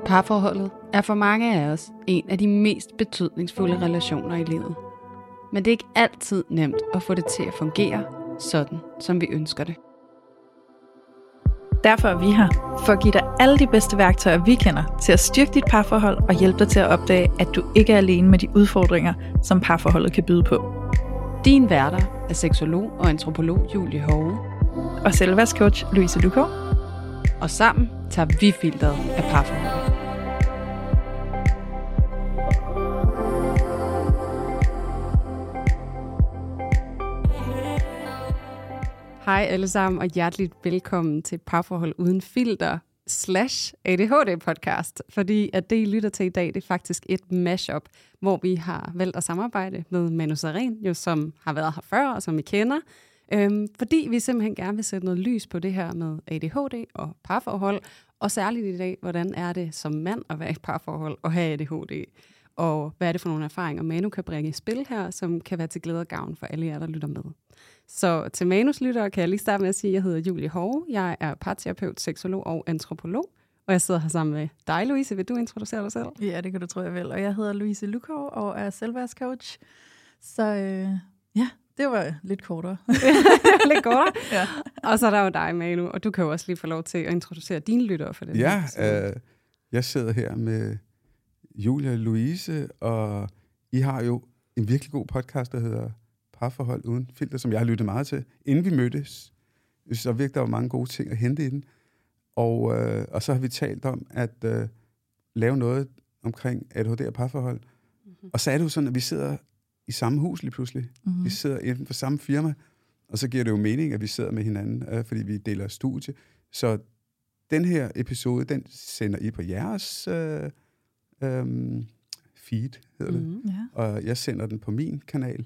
Parforholdet er for mange af os en af de mest betydningsfulde relationer i livet. Men det er ikke altid nemt at få det til at fungere sådan, som vi ønsker det. Derfor er vi her, for at give dig alle de bedste værktøjer, vi kender, til at styrke dit parforhold og hjælpe dig til at opdage, at du ikke er alene med de udfordringer, som parforholdet kan byde på. Din værter er seksolog og antropolog Julie Hove. Og selvværdscoach Louise Lukov. Og sammen tager vi filteret af parforholdet. Hej alle sammen, og hjerteligt velkommen til Parforhold Uden Filter / ADHD podcast. Fordi at det, I lytter til i dag, det er faktisk et mashup, hvor vi har valgt at samarbejde med Manu Sareen, jo, som har været her før, og som I kender. Fordi vi simpelthen gerne vil sætte noget lys på det her med ADHD og parforhold, og særligt i dag, hvordan er det som mand at være i et parforhold og have ADHD, og hvad er det for nogle erfaringer, Manu kan bringe i spil her, som kan være til glæde og gavn for alle jer, der lytter med. Så til Manus lyttere kan jeg lige starte med at sige, at jeg hedder Julie Hove. Jeg er parterapeut, seksolog og antropolog, og jeg sidder her sammen med dig, Louise. Vil du introducere dig selv? Ja, det kan du tro, jeg vil. Og jeg hedder Louise Lukov og er selvværdscoach. Så ja, det var lidt kortere. Lidt kortere? Ja. Og så er der jo dig, Manu, og du kan jo også lige få lov til at introducere dine lyttere for det. Ja, jeg sidder her med Julie og Louise, og I har jo en virkelig god podcast, der hedder Parforhold Uden Filter, som jeg har lyttet meget til. Inden vi mødtes, så virkelig der var mange gode ting at hente i den. Og så har vi talt om at lave noget omkring ADHD og parforhold. Mm-hmm. Og så er det jo sådan, at vi sidder i samme hus lige pludselig. Mm-hmm. Vi sidder inden for samme firma, og så giver det jo mening, at vi sidder med hinanden, fordi vi deler studie. Så den her episode, den sender I på jeres feed, hedder det. Mm-hmm. Ja. Og jeg sender den på min kanal.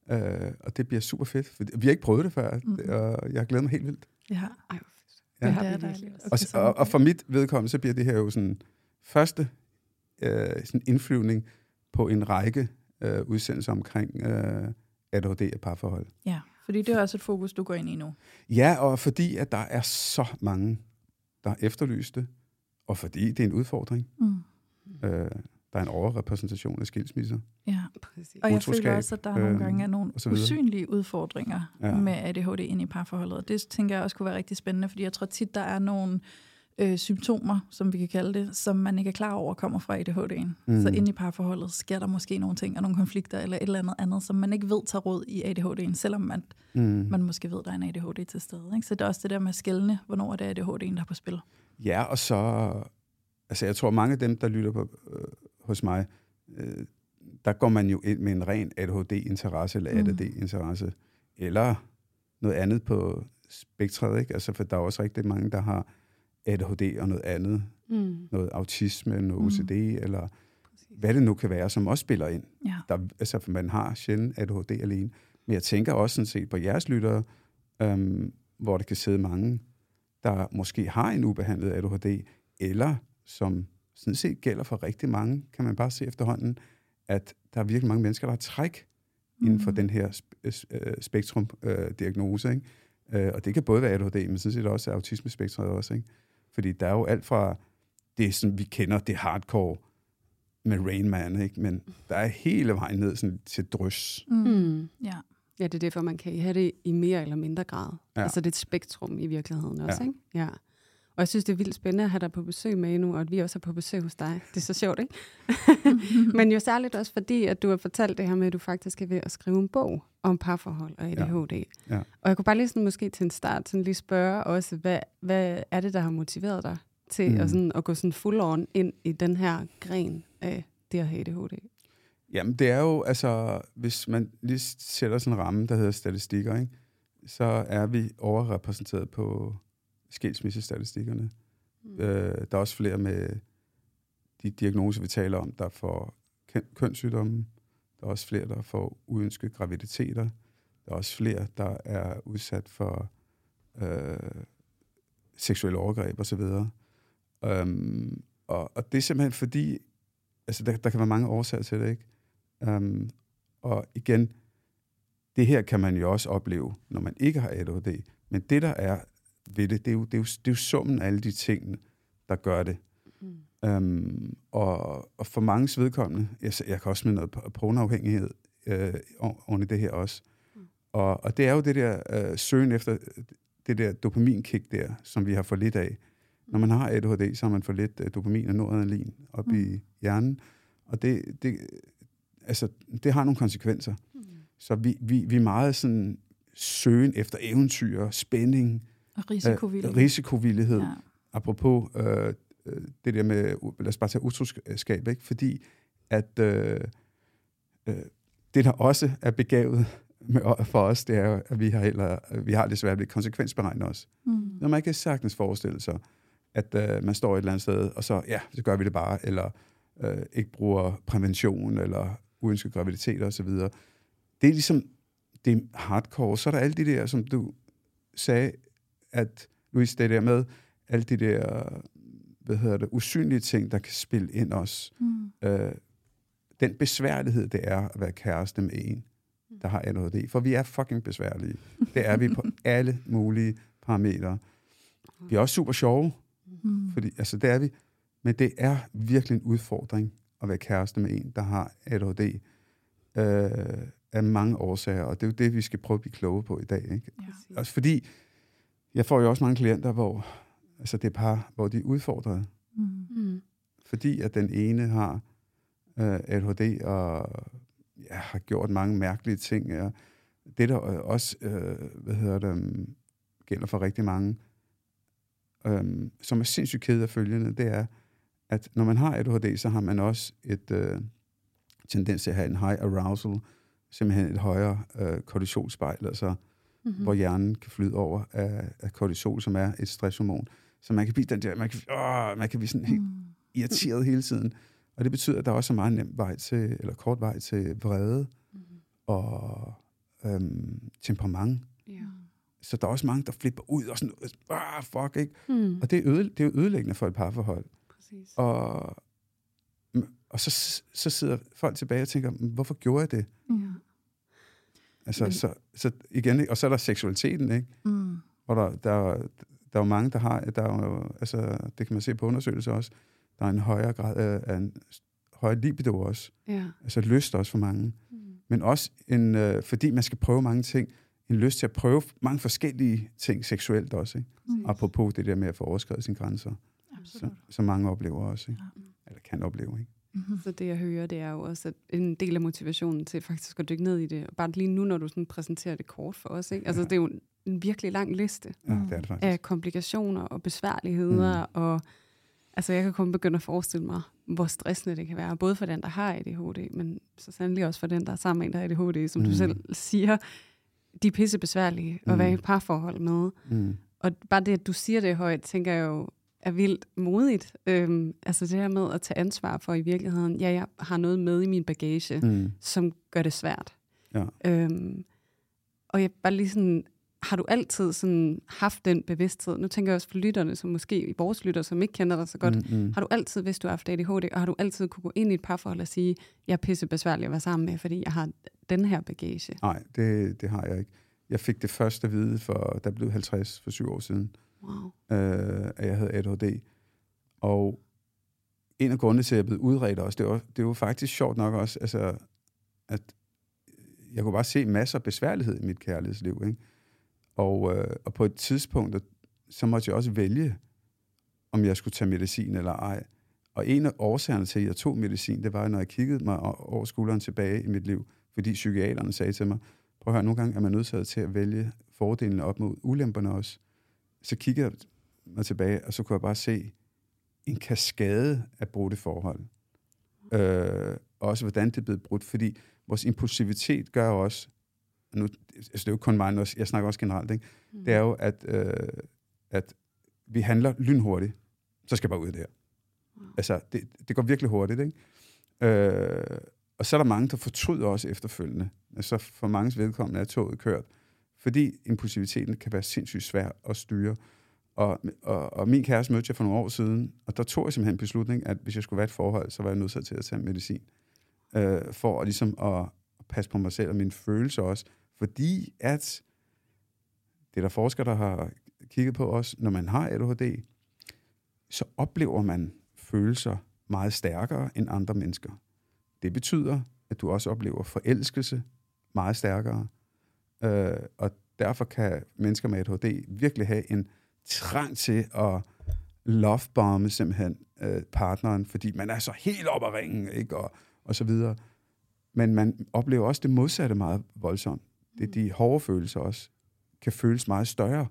Og det bliver super fedt. For vi har ikke prøvet det før, og jeg glæder mig helt vildt. Ja. Ja. Det har vi virkelig. Og for mit vedkommende, så bliver det her jo sådan første sådan indflyvning på en række udsendelser omkring ADHD og parforhold. Ja, fordi det er også et fokus, du går ind i nu. Ja, og fordi at der er så mange, der efterlyst det, og fordi det er en udfordring. Der er en overrepræsentation af skilsmisser. Ja, præcis. Og jeg føler også, at der nogle gange er nogle usynlige udfordringer med ADHD ind i parforholdet. Og det tænker jeg også kunne være rigtig spændende, fordi jeg tror tit, der er nogle symptomer, som vi kan kalde det, som man ikke er klar over kommer fra ADHD'en. Så inde i parforholdet sker der måske nogle ting, og nogle konflikter, eller et eller andet, som man ikke ved tager råd i ADHD'en, selvom man måske ved, der er en ADHD til stede. Ikke? Så det er også det der med at skelne, hvornår er det ADHD'en, der er på spil. Ja, og så altså jeg tror, mange af dem, der lytter på hos mig, der går man jo ind med en ren ADHD-interesse, eller ADD-interesse, eller noget andet på spektret, ikke? Altså, for der er også rigtig mange, der har ADHD og noget andet. Noget autisme, noget OCD, eller hvad det nu kan være, som også spiller ind. Ja. Altså, for man har sjældent ADHD alene. Men jeg tænker også sådan set på jeres lyttere, hvor der kan sidde mange, der måske har en ubehandlet ADHD, eller som sådan set gælder for rigtig mange, kan man bare se efterhånden, at der er virkelig mange mennesker, der har træk inden for den her spektrum-diagnose. Ikke? Og det kan både være ADHD, men sådan set også autismespektret også. Ikke? Fordi der er jo alt fra det, som vi kender, det hardcore med Rain Man, ikke? Men der er hele vejen ned sådan, til drys. Ja, det er derfor, man kan have det i mere eller mindre grad. Ja. Altså det er et spektrum i virkeligheden også, ja. Ikke? Ja. Og jeg synes, det er vildt spændende at have dig på besøg med nu, og at vi også er på besøg hos dig. Det er så sjovt, ikke? Men jo særligt også fordi, at du har fortalt det her med, at du faktisk er ved at skrive en bog om parforhold og ADHD. Ja. Og jeg kunne bare lige sådan, måske til en start sådan lige spørge også, hvad er det, der har motiveret dig til at gå sådan full on ind i den her gren af det at have ADHD? Jamen, det er jo, altså, hvis man lige sætter sådan en ramme, der hedder statistikker, ikke? Så er vi overrepræsenteret på skilsmissestatistikkerne. Der er også flere med de diagnoser, vi taler om, der får kønssygdomme. Der er også flere, der får uønskede graviditeter. Der er også flere, der er udsat for seksuelle overgreb osv. Og det er simpelthen fordi, altså der kan være mange årsager til det, ikke? Og igen, det her kan man jo også opleve, når man ikke har ADHD. Men det, der er ved det, det er jo summen af alle de ting, der gør det. Og for mange vedkommende, jeg kan også smide noget pornoafhængighed oven i det her også. Og det er jo det der søgen efter det der dopaminkick der, som vi har for lidt af. Når man har ADHD, så har man for lidt dopamin og noradrenalin op i hjernen. Og det har nogle konsekvenser. Så vi er meget sådan søgen efter eventyr, spænding, og risikovillighed. Ja. Apropos det der med, lad os bare tage utroskab, ikke? Fordi at det, der også er begavet for os, det er jo, at vi har det svært ved konsekvensberegne os. Når man kan sagtens forestille sig, at man står et eller andet sted, og så gør vi det bare, eller ikke bruger prævention, eller uønsket graviditet og så videre. Det er ligesom, det er hardcore. Så er der alle de der, som du sagde, at Louise, det der med, alle de der, usynlige ting, der kan spille ind os. Den besværlighed, det er at være kæreste med en, der har ADHD. For vi er fucking besværlige. Det er vi på alle mulige parametre. Vi er også super sjove, fordi, det er vi. Men det er virkelig en udfordring at være kæreste med en, der har ADHD. Af mange årsager, og det er jo det, vi skal prøve at blive kloge på i dag. Ikke? Ja. Også fordi, jeg får jo også mange klienter, hvor det er par, hvor de er udfordrede. Fordi at den ene har ADHD og har gjort mange mærkelige ting. Ja. Det der også gælder for rigtig mange, som er sindssygt ked af følgende, det er, at når man har ADHD, så har man også et tendens til at have en high arousal, simpelthen et højere kortisolspejl, altså, hvor hjernen kan flyde over af kortisol, som er et stresshormon. Så man kan blive den der, man kan blive sådan helt irriteret hele tiden. Og det betyder, at der også er meget nem vej til, eller kort vej til vrede og temperament. Yeah. Så der er også mange, der flipper ud og sådan, fuck, ikke? Og det er jo ødelæggende for et parforhold. Præcis. Og så sidder folk tilbage og tænker, hvorfor gjorde jeg det? Så igen, og så er der seksualiteten, ikke? Og der er jo mange, der har, det kan man se på undersøgelser også, der er en højere grad af en højere libido også. Ja. Altså lyst også for mange. Men også fordi man skal prøve mange ting, en lyst til at prøve mange forskellige ting seksuelt også, ikke? Apropos det der med at få overskredet sine grænser. Så mange oplever også, ikke? Eller kan opleve, ikke? Så det, jeg hører, det er jo også at en del af motivationen til faktisk at dykke ned i det. Bare lige nu, når du sådan præsenterer det kort for os, ikke? Altså, det er jo en virkelig lang liste af komplikationer og besværligheder. Og altså, jeg kan kun begynde at forestille mig, hvor stressende det kan være. Både for den, der har ADHD, men så sandelig også for den, der er sammen med en, der har ADHD. Som du selv siger, de er pisse besværlige at være i parforhold med. Og bare det, at du siger det højt, tænker jeg jo, er vildt modigt. Altså det her med at tage ansvar for i virkeligheden, jeg har noget med i min bagage, som gør det svært. Ja. Og jeg bare lige sådan, har du altid sådan haft den bevidsthed? Nu tænker jeg også for lytterne, som måske vores lytter, som ikke kender dig så godt. Har du altid vidst, du har haft ADHD, og har du altid kunne gå ind i et parforhold og sige, jeg er pisse besværlig at være sammen med, fordi jeg har den her bagage? Nej, det har jeg ikke. Jeg fik det først at vide, da jeg blev 50 for 7 år siden. Wow. At jeg havde ADHD. Og en af grundene til, at jeg blev udredt også, det var faktisk sjovt nok også, altså, at jeg kunne bare se masser af besværlighed i mit kærlighedsliv, ikke? Og på et tidspunkt, så måtte jeg også vælge, om jeg skulle tage medicin eller ej. Og en af årsagerne til, at jeg tog medicin, det var, når jeg kiggede mig over skulderen tilbage i mit liv, fordi psykiaterne sagde til mig, prøv at høre, nogle gange er man nødt til at vælge fordelene op mod ulemperne også. Så kiggede jeg mig tilbage, og så kunne jeg bare se en kaskade af brudte forhold. Også hvordan det er blevet brudt, fordi vores impulsivitet gør også, nu, altså det er jo kun mig, jeg snakker også generelt, ikke? Det er jo, at vi handler lynhurtigt, så skal jeg bare ud af det her. Altså, det går virkelig hurtigt, ikke? Og så er der mange, der fortryder også efterfølgende. Altså for manges vedkommende er toget kørt, fordi impulsiviteten kan være sindssygt svær at styre. Og min kæreste mødte jeg for nogle år siden, og der tog jeg simpelthen en beslutning, at hvis jeg skulle være et forhold, så var jeg nødt til at tage medicin. For ligesom at passe på mig selv og mine følelser også. Fordi at det er der forskere, der har kigget på også, når man har ADHD, så oplever man følelser meget stærkere end andre mennesker. Det betyder, at du også oplever forelskelse meget stærkere. Og derfor kan mennesker med ADHD virkelig have en trang til at lovebombe simpelthen partneren, fordi man er så helt op ad ringen, ikke? Og så videre. Men man oplever også det modsatte meget voldsomt. Det er de hårde følelser også kan føles meget større.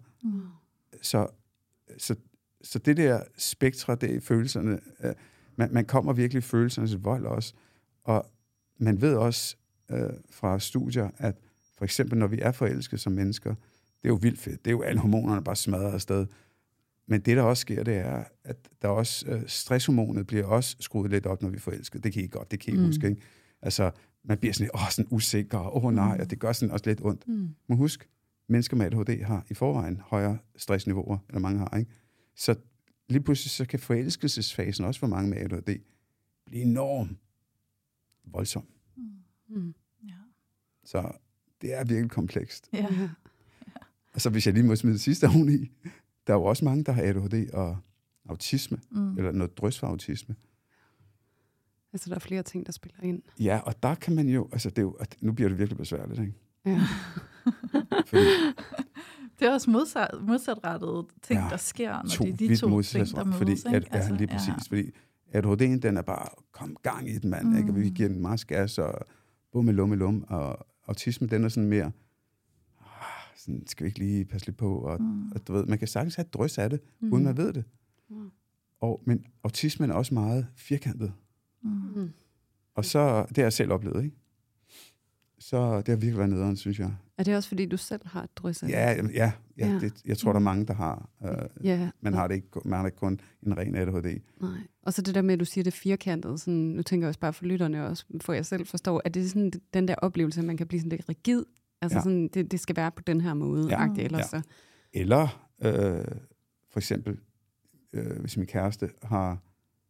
Så det der spektre, det er følelserne, man kommer virkelig i følelsernes vold også. Og man ved også fra studier, at for eksempel når vi er forelskede som mennesker, det er jo vildt fedt. Det er jo alle hormonerne bare smadret afsted. Men det, der også sker, det er, at der også stresshormonet bliver også skruet lidt op, når vi er forelskede. Det kan I godt, det kan I huske, ikke? Altså, man bliver sådan lidt, sådan usikker, nej, og det gør sådan også lidt ondt. Men husk, mennesker med ADHD har i forvejen højere stressniveauer, eller mange har, ikke? Så lige pludselig så kan forelskelsesfasen også for mange med ADHD blive enormt voldsom. Ja. Så det er virkelig komplekst. Ja. Og så hvis jeg lige må smide sidste oven i, der er jo også mange, der har ADHD og autisme, eller noget drøs for autisme. Altså, der er flere ting, der spiller ind. Ja, og der kan man jo, altså det er jo, nu bliver det virkelig besværligt, ikke? Ja. Fordi, det er også modsatrettede ting, der sker, når de to ting, der mødes. Fordi lige præcis. Fordi ADHD'en, den er bare, kom gang i den, mand, ikke? Og vi giver den meget gas, og lum, og autisme, den er sådan mere, sådan, skal vi ikke lige passe lidt på, og du ved, man kan sagtens have et drøs af det, uden man ved det. Men autismen er også meget firkantet. Og så, det har jeg selv oplevet, ikke? Så det har virkelig været nederen, synes jeg. Er det også, fordi du selv har et drøs af det? Ja. Jeg tror, der er mange, der har. Man har det ikke kun en ren ADHD. Nej. Og så det der med, at du siger det firkantet, sådan, nu tænker jeg også bare for lytterne også, for jeg selv forstår, at det er sådan den der oplevelse, at man kan blive sådan lidt rigid. Altså sådan, det skal være på den her måde. Så. Eller for eksempel, hvis min kæreste har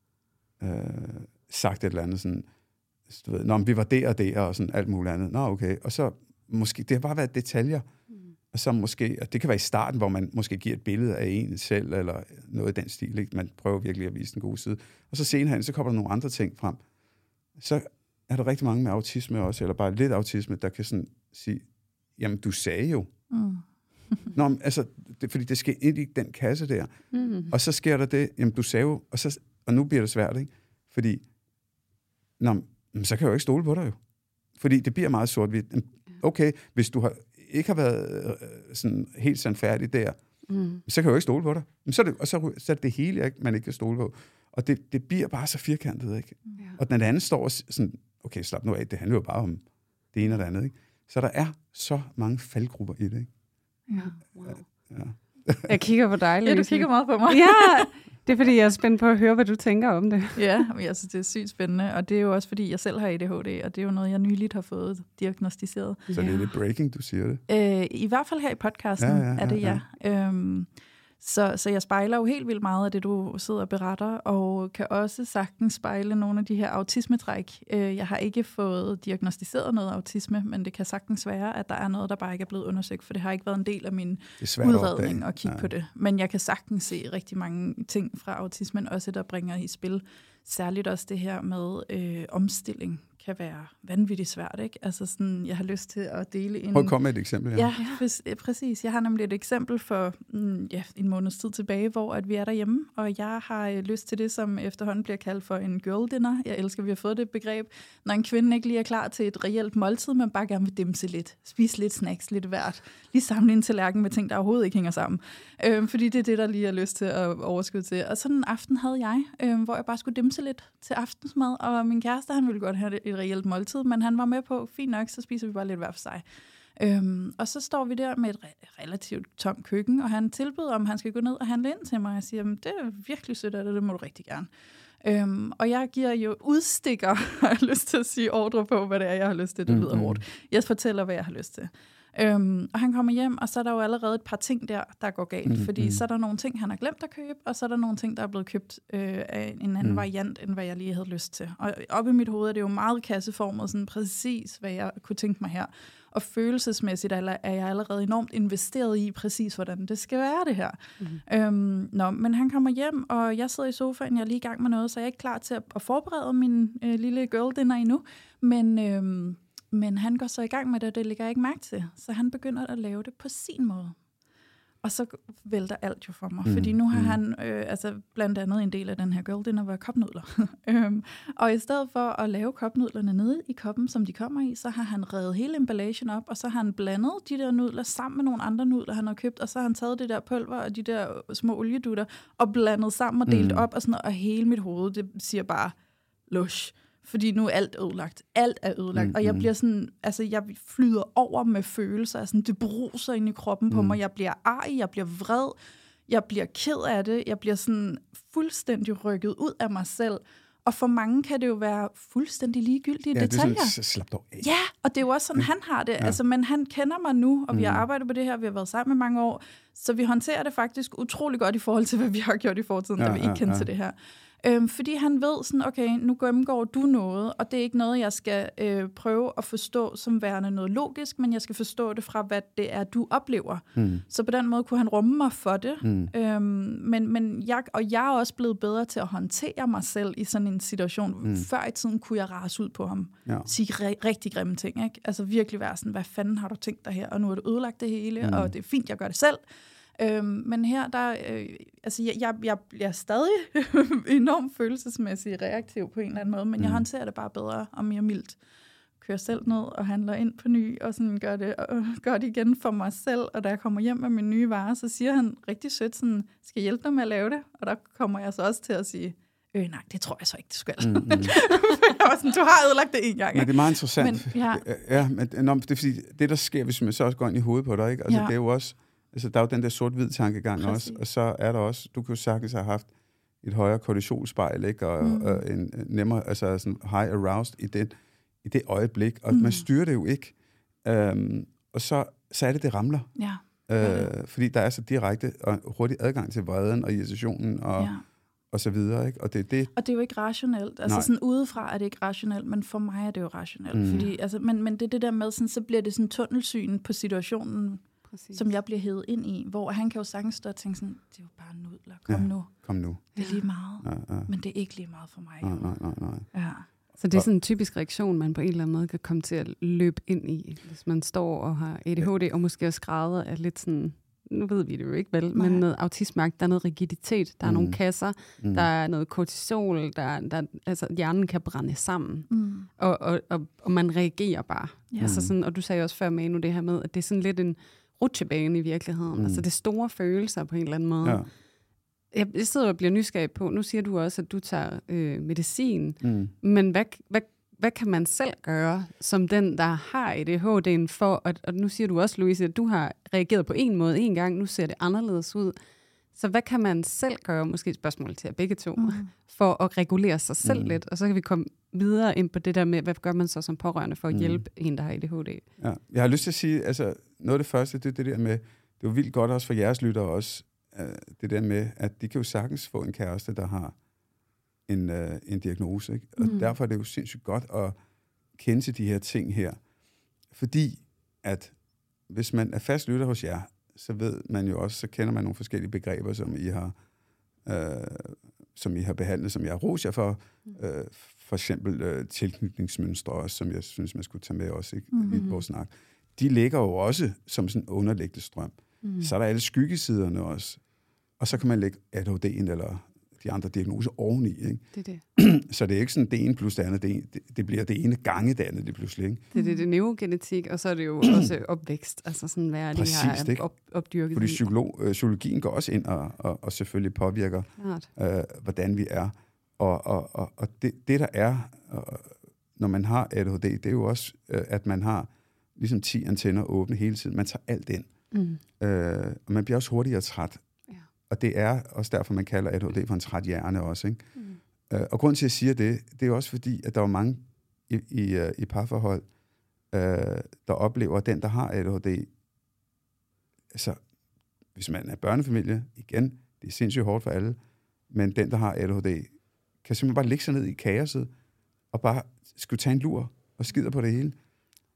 sagt et eller andet sådan, du ved, vi var der og sådan alt muligt andet. Okay. Og så måske, det har bare været detaljer. Og så måske, og det kan være i starten, hvor man måske giver et billede af en selv, eller noget i den stil, ikke? Man prøver virkelig at vise den gode side. Og så senere hen, så kommer der nogle andre ting frem. Så er der rigtig mange med autisme også, eller bare lidt autisme, der kan sådan sige, jamen, du sagde jo. Fordi det skal ind i den kasse der. Og så sker der det, jamen, du sagde jo, og nu bliver det svært, ikke? Fordi, så kan jeg jo ikke stole på dig jo. Fordi det bliver meget sort-hvidt. Okay, hvis du ikke har været sådan helt sandfærdig der, så kan jeg jo ikke stole på dig. Så er det hele, man ikke kan stole på. Og det bliver bare så firkantet, ikke? Og den anden står sådan, okay, slap nu af, det handler jo bare om det ene og det andet, ikke? Så der er så mange faldgrupper i det, ikke? Ja, wow. Jeg kigger på dig, Louise. Ja, du kigger meget på mig. Ja, det er fordi, jeg er spændt på at høre, hvad du tænker om det. Ja, jeg synes, det er sygt spændende, og det er jo også, fordi jeg selv har ADHD, og det er jo noget, jeg nyligt har fået diagnosticeret. Så det er lidt breaking, du siger det? I hvert fald her i podcasten er det, ja. Så jeg spejler jo helt vildt meget af det, du sidder og beretter, og kan også sagtens spejle nogle af de her autismetræk. Jeg har ikke fået diagnosticeret noget autisme, men det kan sagtens være, at der er noget, der bare ikke er blevet undersøgt, for det har ikke været en del af min udredning at kigge på det. Men jeg kan sagtens se rigtig mange ting fra autismen, også der bringer i spil. Særligt også det her med omstilling kan være vanvittigt svært, ikke? Altså sådan, jeg har lyst til at dele en... Prøv at komme med et eksempel. Ja, præcis. Jeg har nemlig et eksempel for en måneds tid tilbage, hvor at vi er derhjemme, og jeg har lyst til det, som efterhånden bliver kaldt for en girl dinner. Jeg elsker, at vi har fået det begreb. Når en kvinde ikke lige er klar til et reelt måltid, men bare gerne vil dimse lidt, spise lidt snacks, lidt hvert, lige samle en tallerken med ting, der overhovedet ikke hænger sammen. Fordi det er det, der lige er lyst til at overskud til. Og sådan en aften havde jeg, hvor jeg bare skulle dimse lidt til aftensmad, og min kæreste, han ville godt have et reelt måltid, men han var med på, fint nok, så spiser vi bare lidt hver for sig. Og så står vi der med et relativt tomt køkken, og han tilbyder, om han skal gå ned og handle ind til mig. Jeg siger, det er virkelig sødt af det må du rigtig gerne. Og jeg giver jo udstikker, har jeg lyst til at sige, ordre på, hvad det er, jeg har lyst til. Det lyder hårdt. Jeg fortæller, hvad jeg har lyst til. Og han kommer hjem, og så er der jo allerede et par ting der går galt, fordi så er der nogle ting, han har glemt at købe, og så er der nogle ting, der er blevet købt af en anden variant, end hvad jeg lige havde lyst til. Og oppe i mit hoved er det jo meget kasseformet, sådan præcis, hvad jeg kunne tænke mig her. Og følelsesmæssigt er jeg allerede enormt investeret i præcis, hvordan det skal være det her. Men han kommer hjem, og jeg sidder i sofaen, jeg er lige i gang med noget, så jeg er ikke klar til at forberede min lille girl dinner endnu. Men han går så i gang med det, og det lægger jeg ikke mærke til. Så han begynder at lave det på sin måde. Og så vælter alt jo for mig, fordi nu har han blandt andet en del af den her girl dinner var kopnudler. Og i stedet for at lave kopnudlerne nede i koppen, som de kommer i, så har han revet hele emballagen op, og så har han blandet de der nudler sammen med nogle andre nudler, han har købt, og så har han taget det der pulver og de der små oliedutter og blandet sammen og delt op og sådan noget, og hele mit hoved, det siger bare lush. Fordi nu er alt ødelagt. Alt er ødelagt. Og jeg bliver sådan, jeg flyder over med følelser. Sådan, det bruser ind i kroppen på mig. Jeg bliver arg, jeg bliver vred, jeg bliver ked af det. Jeg bliver sådan fuldstændig rykket ud af mig selv. Og for mange kan det jo være fuldstændig ligegyldige detaljer. Det er sådan, slap dog af. Ja, og det er jo også sådan, han har det. Ja. Men han kender mig nu, og vi har arbejdet på det her. Vi har været sammen i mange år. Så vi håndterer det faktisk utrolig godt i forhold til, hvad vi har gjort i fortiden, da vi ikke kendte til det her. Fordi han ved sådan, okay, nu gennemgår du noget, og det er ikke noget, jeg skal prøve at forstå som værende noget logisk, men jeg skal forstå det fra, hvad det er, du oplever. Så på den måde kunne han rumme mig for det. Men jeg er også blevet bedre til at håndtere mig selv i sådan en situation. Før i tiden kunne jeg rase ud på ham. Sige rigtig grimme ting, ikke? Altså virkelig være sådan, hvad fanden har du tænkt dig her? Og nu har du ødelagt det hele, og det er fint, jeg gør det selv. Men her, jeg bliver stadig enormt følelsesmæssigt reaktiv på en eller anden måde, men jeg håndterer det bare bedre og mere mildt. Kører selv ned og handler ind på ny, og sådan gør det igen for mig selv. Og da jeg kommer hjem med min nye vare, så siger han rigtig sødt sådan, skal jeg hjælpe dig med at lave det? Og der kommer jeg så også til at sige, nej, det tror jeg så ikke, det skal. Jeg var sådan, du har ødelagt det en gang. Men det er meget interessant. Men det er fordi, det der sker, hvis man så også går ind i hovedet på dig, ikke? Altså, det er jo også, altså, der er jo den der sort-hvid tankegang også, og så er der også, du kan jo sagtens have haft et højere kortisolspejl, ikke? Og en nemmere, altså sådan high aroused i det øjeblik, og man styrer det jo ikke. Og så er det ramler. Fordi der er så direkte og hurtig adgang til vreden og irritationen og så videre, ikke? Og det er jo ikke rationelt. Altså sådan udefra er det ikke rationelt, men for mig er det jo rationelt. Fordi, altså, men det er det der med, sådan, så bliver det sådan tunnelsyn på situationen, som jeg bliver hævet ind i, hvor han kan jo sagtens stå og tænke sådan, det er jo bare nudler, kom nu. Det er lige meget, men det er ikke lige meget for mig. Nej. Ja. Så det er sådan en typisk reaktion, man på en eller anden måde kan komme til at løbe ind i, hvis man står og har ADHD, og måske også grader af lidt sådan, nu ved vi det jo ikke vel, men noget autisme, der er noget rigiditet, der er nogle kasser, der er noget kortisol, der altså hjernen kan brænde sammen, og man reagerer bare. Altså sådan, og du sagde også før, Manu, det her med, at det er sådan lidt en rutsjebane i virkeligheden. Altså det er store følelser på en eller anden måde. Jeg sidder og bliver nysgerrig på, nu siger du også, at du tager medicin, men hvad kan man selv gøre, som den, der har ADHD'en for, og nu siger du også, Louise, at du har reageret på en måde en gang, nu ser det anderledes ud. Så hvad kan man selv gøre, måske et spørgsmål til jer begge to, for at regulere sig selv lidt, og så kan vi komme videre ind på det der med, hvad gør man så som pårørende for at hjælpe en, der har ADHD? Ja. Jeg har lyst til at sige, altså noget af det første, det er det der med, det er jo vildt godt også for jeres lyttere også, det der med, at de kan jo sagtens få en kæreste, der har en diagnose, ikke? Og derfor er det jo sindssygt godt at kende til de her ting her. Fordi at hvis man er fast lytter hos jer, så ved man jo også, så kender man nogle forskellige begreber, som I har behandlet, som jeg har rost jer for. For eksempel tilknytningsmønstre også, som jeg synes, man skulle tage med også i vores snak. De ligger jo også som sådan en underliggende strøm. Så er der alle skyggesiderne også. Og så kan man lægge ADHD'en eller de andre diagnoser oveni. Ikke? Det er det. Så det er ikke sådan det ene plus det andet. Det bliver det ene gange det andet, det pludselig. Ikke? Det er neurogenetik, og så er det jo også opvækst. Altså sådan, hvad de har opdyrket. Fordi psykologien går også ind og selvfølgelig påvirker, hvordan vi er. Og det der er, når man har ADHD, det er jo også, at man har ligesom 10 antenner åbne hele tiden. Man tager alt ind. Og man bliver også hurtigere træt. Og det er også derfor, man kalder ADHD for en træt hjerne også. Ikke? Og grunden til, at jeg siger det, det er også fordi, at der er mange i parforhold, der oplever, at den, der har ADHD, altså, hvis man er børnefamilie, igen, det er sindssygt hårdt for alle, men den, der har ADHD, kan simpelthen bare lægge sig ned i kaoset, og bare skulle tage en lur og skider på det hele.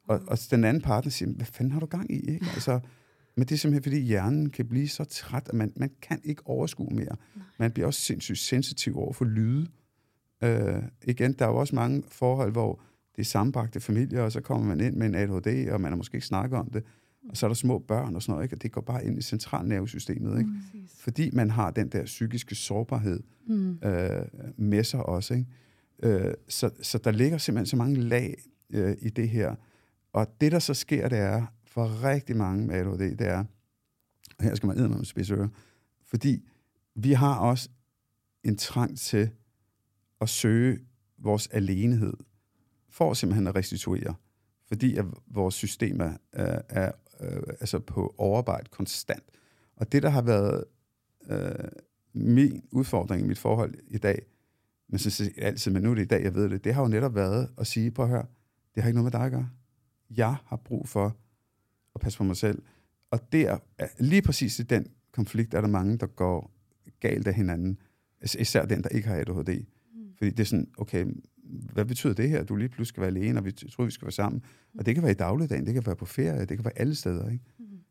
Og den anden partner siger, hvad fanden har du gang i? Ikke? Altså, men det er simpelthen, fordi hjernen kan blive så træt, at man kan ikke overskue mere. Man bliver også sindssygt sensitiv over for lyde. Igen, der er jo også mange forhold, hvor det er sammenbragte familier, og så kommer man ind med en ADHD, og man har måske ikke snakket om det, og så er der små børn og sådan noget, ikke? Og det går bare ind i centralnervesystemet, ikke? Fordi man har den der psykiske sårbarhed med sig også, ikke? Så der ligger simpelthen så mange lag i det her. Og det, der så sker, det er, for rigtig mange med ADHD, det er, og her skal man eddermame med spidsøre, fordi vi har også en trang til at søge vores alenehed, for simpelthen at restituere. Fordi at vores system er altså på overarbejde konstant. Og det, der har været min udfordring i mit forhold i dag, men så altid, men nu er det i dag, jeg ved det, det har jo netop været at sige, prøv at høre, det har ikke noget med dig at gøre. Jeg har brug for at passe på mig selv. Og det er lige præcis i den konflikt, er der mange, der går galt af hinanden. Især den, der ikke har ADHD. Fordi det er sådan, okay, hvad betyder det her? Du lige pludselig skal være alene, og vi tror, vi skal være sammen. Og det kan være i dagligdagen, det kan være på ferie, det kan være alle steder, ikke?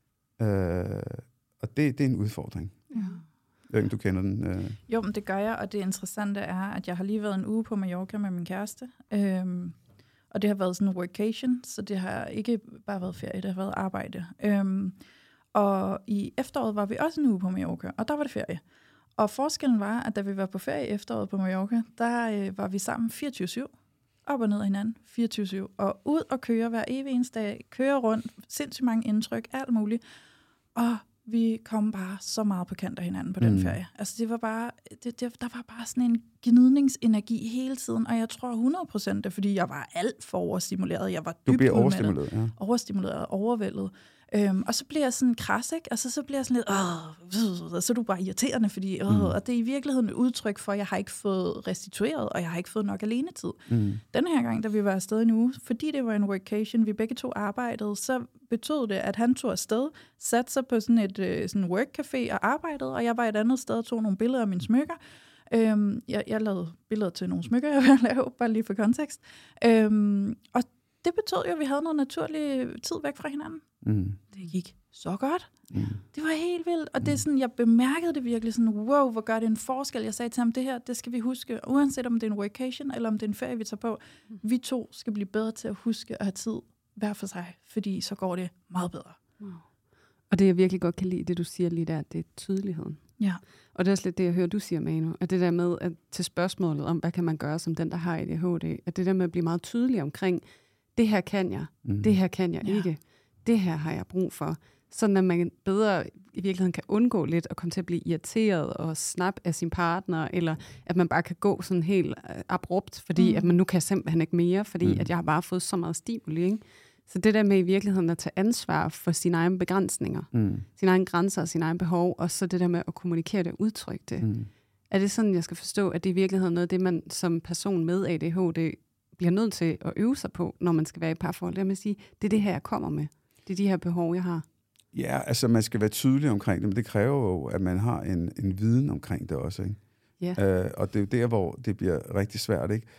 Og det er en udfordring. Ja. Jeg ved ikke, du kender den. Jo, men det gør jeg, og det interessante er, at jeg har lige været en uge på Mallorca med min kæreste. Og det har været sådan en workation, så det har ikke bare været ferie, det har været arbejde. Og i efteråret var vi også en uge på Mallorca, og der var det ferie. Og forskellen var, at da vi var på ferie i efteråret på Mallorca, der var vi sammen 24/7, op og ned af hinanden, 24/7, og ud og køre hver evig eneste dag, køre rundt, sindssygt mange indtryk, alt muligt. Og vi kom bare så meget på kant af hinanden på den ferie. Altså det var bare, der var bare sådan en gnidningsenergi hele tiden, og jeg tror 100% det, fordi jeg var alt for overstimuleret. Jeg var dybt udmattet, overstimuleret, overvældet. Og så bliver jeg sådan kras, ikke? Altså så bliver jeg sådan lidt, og så er du bare irriterende, fordi, og det er i virkeligheden et udtryk for, at jeg har ikke fået restitueret, og jeg har ikke fået nok alenetid. Den her gang, da vi var afsted en uge, fordi det var en workation, vi begge to arbejdede, så betød det, at han tog afsted, satte sig på sådan et sådan workcafé og arbejdede, og jeg var et andet sted og tog nogle billeder af mine smykker. Jeg lavede billeder til nogle smykker, jeg ville lave, bare lige for kontekst. Og det betød jo, at vi havde noget naturlig tid væk fra hinanden. Det gik så godt. Det var helt vildt. Og det er sådan, jeg bemærkede det virkelig sådan, wow, hvor gør det en forskel. Jeg sagde til ham, det her, det skal vi huske, uanset om det er en workation, eller om det er en ferie, vi tager på. Vi to skal blive bedre til at huske at have tid hver for sig, fordi så går det meget bedre. Wow. Og det, jeg virkelig godt kan lide, det du siger lige der, det er tydeligheden. Ja. Og det er også lidt det, jeg hører, du siger, Manu, at det der med, at til spørgsmålet om, hvad kan man gøre som den, der har ADHD, at det der med at blive meget tydelig omkring, det her kan jeg, det her kan jeg ikke, det her har jeg brug for, sådan at man bedre i virkeligheden kan undgå lidt at komme til at blive irriteret og snap af sin partner, eller at man bare kan gå sådan helt abrupt, fordi at man nu kan simpelthen ikke mere, fordi at jeg har bare fået så meget stimuli, ikke? Så det der med i virkeligheden at tage ansvar for sine egne begrænsninger, sine egne grænser og sine egne behov, og så det der med at kommunikere det og udtrykke det. Er det sådan, jeg skal forstå, at det i virkeligheden noget af det, man som person med ADHD bliver nødt til at øve sig på, når man skal være i parforhold? Det er at sige, det er det her, jeg kommer med. Det er de her behov, jeg har. Ja, altså man skal være tydelig omkring det, men det kræver jo, at man har en viden omkring det også, ikke? Yeah. Og det er jo der, hvor det bliver rigtig svært, ikke?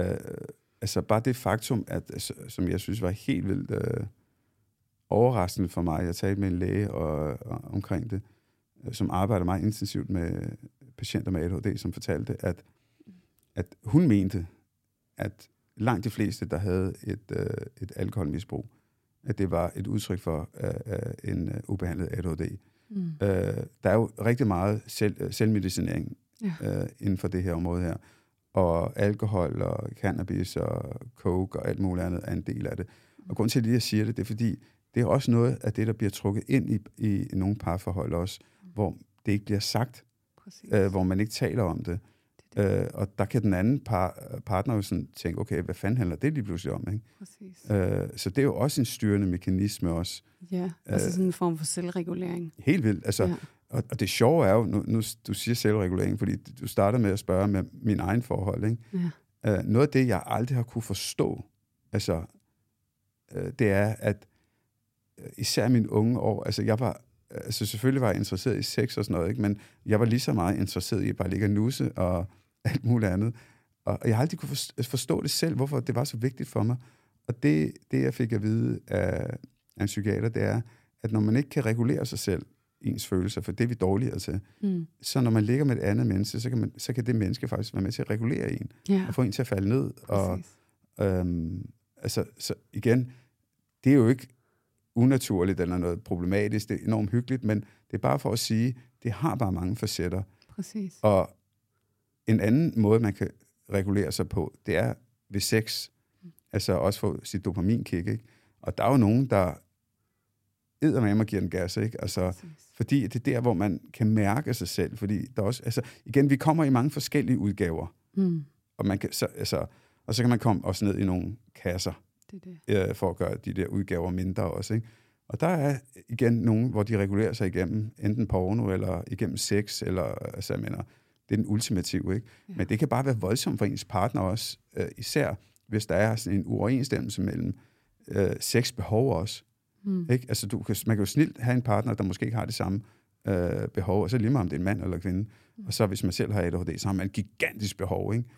Altså bare det faktum, at, som jeg synes var helt vildt overraskende for mig, jeg talte med en læge omkring det, som arbejder meget intensivt med patienter med ADHD, som fortalte, at hun mente, at langt de fleste, der havde et alkoholmisbrug, at det var et udtryk for en ubehandlet ADHD. Der er jo rigtig meget selvmedicinering inden for det her område her. Og alkohol og cannabis og coke og alt muligt andet er en del af det. Og grunden til, at jeg siger det, det er fordi, det er også noget af det, der bliver trukket ind i nogle parforhold også, hvor det ikke bliver sagt, hvor man ikke taler om det. Og der kan den anden partner jo sådan tænke, okay, hvad fanden handler det lige pludselig om? Ikke? Så det er jo også en styrende mekanisme også. Ja, altså sådan en form for selvregulering. Helt vildt. Altså, og det sjove er jo, nu du siger selvregulering, fordi du starter med at spørge med min egen forhold. Ikke? Ja. Noget af det, jeg aldrig har kunne forstå, altså, det er, at især mine unge år, altså selvfølgelig var jeg interesseret i sex og sådan noget, ikke? Men jeg var lige så meget interesseret i at bare ligge og nusse og alt muligt andet. Og jeg har aldrig kunne forstå det selv, hvorfor det var så vigtigt for mig Og det jeg fik at vide af en psykiater, det er, at når man ikke kan regulere sig selv, ens følelser, for det er vi dårligere til, så når man ligger med et andet menneske, så kan det menneske faktisk være med til at regulere en, og få en til at falde ned. Og, så igen, det er jo ikke unaturligt eller noget problematisk, det er enormt hyggeligt, men det er bare for at sige, det har bare mange facetter. Præcis. Og en anden måde, man kan regulere sig på, det er ved sex, altså også få sit dopaminkick, ikke? Og der er jo nogen, der eddermame og giver den gas, ikke? Altså, fordi det er der, hvor man kan mærke sig selv, fordi der også, altså, igen, vi kommer i mange forskellige udgaver, og man kan, og så kan man komme også ned i nogle kasser, for at gøre de der udgaver mindre også, ikke? Og der er igen nogen, hvor de regulerer sig igennem enten porno, eller igennem sex, eller, altså, jeg mener, det er den ultimative, ikke? Ja. Men det kan bare være voldsomt for ens partner også, især hvis der er sådan en uoverensstemmelse mellem sexbehov også. Ikke? Altså, man kan jo snilt have en partner, der måske ikke har det samme behov, og så lige meget om det er en mand eller kvinde. Og så hvis man selv har ADHD, så har man et gigantisk behov. Ikke?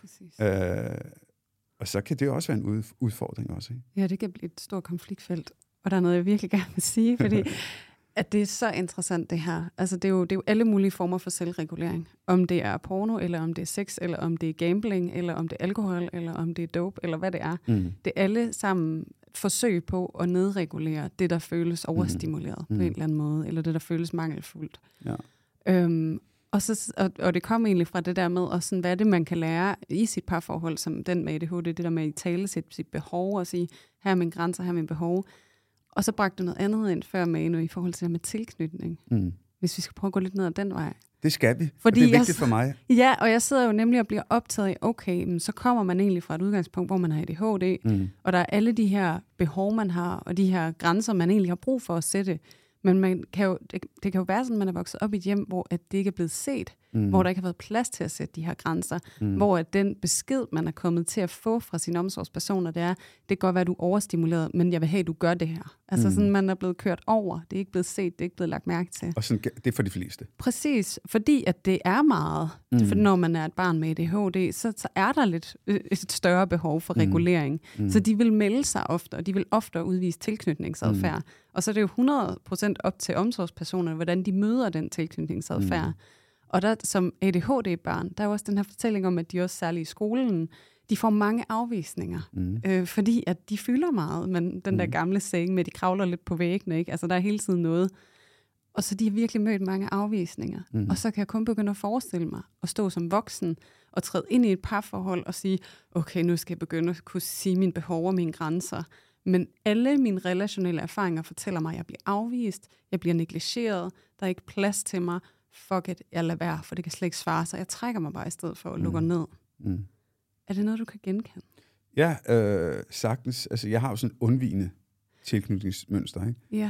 Og så kan det jo også være en udfordring også. Ikke? Ja, det kan blive et stort konfliktfelt. Og der er noget, jeg virkelig gerne vil sige, fordi at det er så interessant det her. Altså, det er jo alle mulige former for selvregulering. Om det er porno, eller om det er sex, eller om det er gambling, eller om det er alkohol, eller om det er dope, eller hvad det er. Det er alle sammen forsøg på at nedregulere det, der føles overstimuleret på en eller anden måde, eller det, der føles mangelfuldt. Ja. Og det kommer egentlig fra det der med, og sådan, hvad er det, man kan lære i sit parforhold, som den med ADHD, det der med at tale sit behov, og sige, her er min grænser, her er min behov. Og så bragte du noget andet ind før, Manu, i forhold til det med tilknytning. Hvis vi skal prøve at gå lidt ned ad den vej. Det skal vi, fordi det er vigtigt for mig. Ja, og jeg sidder jo nemlig og bliver optaget i, okay, men så kommer man egentlig fra et udgangspunkt, hvor man har ADHD, og der er alle de her behov, man har, og de her grænser, man egentlig har brug for at sætte. Men det kan jo være sådan, at man er vokset op i et hjem, hvor at det ikke er blevet set, hvor der ikke har været plads til at sætte de her grænser, hvor at den besked, man er kommet til at få fra sine omsorgspersoner, det kan godt være, at du er overstimuleret, men jeg vil have, at du gør det her. Altså sådan, man er blevet kørt over, det er ikke blevet set, det er ikke blevet lagt mærke til. Og sådan, det er for de fleste. Præcis, fordi at det er meget. For når man er et barn med ADHD, så er der lidt et større behov for regulering. Så de vil melde sig ofte, og de vil ofte udvise tilknytningsadfærd. Og så er det jo 100% op til omsorgspersonerne, hvordan de møder den tilknytningsadfærd. Og der, som ADHD-børn, der er jo også den her fortælling om, at de også særligt i skolen, de får mange afvisninger, fordi at de fylder meget, men den der gamle saying med, at de kravler lidt på væggene, ikke? Altså der er hele tiden noget. Og så de har virkelig mødt mange afvisninger. Og så kan jeg kun begynde at forestille mig at stå som voksen og træde ind i et parforhold og sige, okay, nu skal jeg begynde at kunne sige mine behov og mine grænser. Men alle mine relationelle erfaringer fortæller mig, at jeg bliver afvist, jeg bliver negligeret, der er ikke plads til mig, fuck it, jeg lader være, for det kan slet ikke svare sig. Jeg trækker mig bare i stedet for at lukke ned. Er det noget, du kan genkende? Ja, sagtens. Altså, jeg har jo sådan en undvigende tilknytningsmønster, ikke? Ja.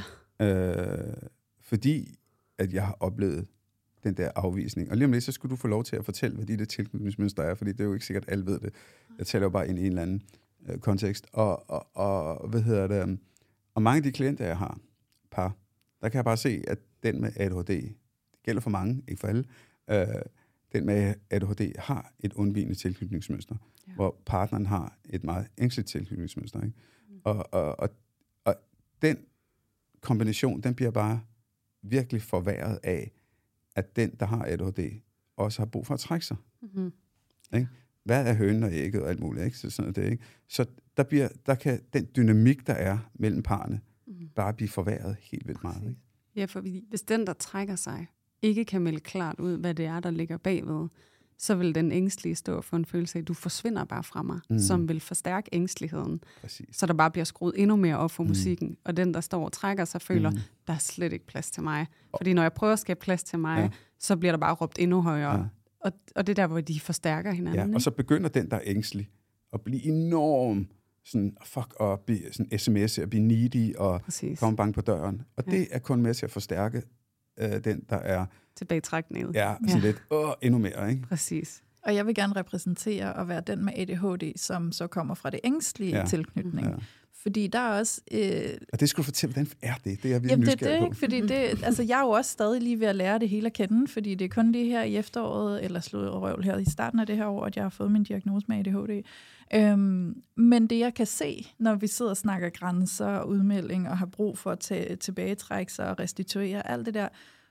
Fordi at jeg har oplevet den der afvisning. Og lige om lidt, så skulle du få lov til at fortælle, hvad de der tilknytningsmønster er, fordi det er jo ikke sikkert, at alle ved det. Jeg taler jo bare ind i en eller anden kontekst. Og hvad hedder det? Og mange af de klienter, jeg har, par, der kan jeg bare se, at den med ADHD, det gælder for mange, ikke for alle, den med ADHD har et undvigende tilknytningsmønster, hvor partneren har et meget ængstligt tilknytningsmønster. Ikke? Og den kombination, den bliver bare virkelig forværret af, at den, der har ADHD, også har brug for at trække sig. Ikke? Hvad er hønen og ægget og alt muligt, ikke? Så sådan det, ikke? Så der kan den dynamik, der er mellem parerne, bare blive forværret helt vildt meget. Ikke? Ja, for hvis den, der trækker sig, ikke kan melde klart ud, hvad det er, der ligger bagved, så vil den ængstlige stå for en følelse af, at du forsvinder bare fra mig, som vil forstærke ængsteligheden. Præcis. Så der bare bliver skruet endnu mere op for musikken. Og den, der står og trækker sig, føler, der er slet ikke plads til mig. Fordi når jeg prøver at skabe plads til mig, så bliver der bare råbt endnu højere. Ja. Og det er der, hvor de forstærker hinanden. Ja, og så begynder den, der er ængstelig, at blive enorm sådan, og blive sådan sms'e, og blive needy, og komme bange på døren. Og det er kun med til at forstærke den, der er tilbagetrækningen. Ja, sådan lidt endnu mere, ikke? Præcis. Og jeg vil gerne repræsentere og være den med ADHD, som så kommer fra det ængstlige tilknytning. Ja. Fordi der er også... Og det skulle du fortælle, hvordan er det? Det er jeg virkelig jamen, nysgerrig på. Fordi altså, jeg er jo også stadig lige ved at lære det hele at kende, fordi det er kun lige her i efteråret, eller slået røvl her i starten af det her år, at jeg har fået min diagnose med ADHD. Men det, jeg kan se, når vi sidder og snakker grænser og udmelding, og har brug for at tilbagetrække sig og restituere, alt det der,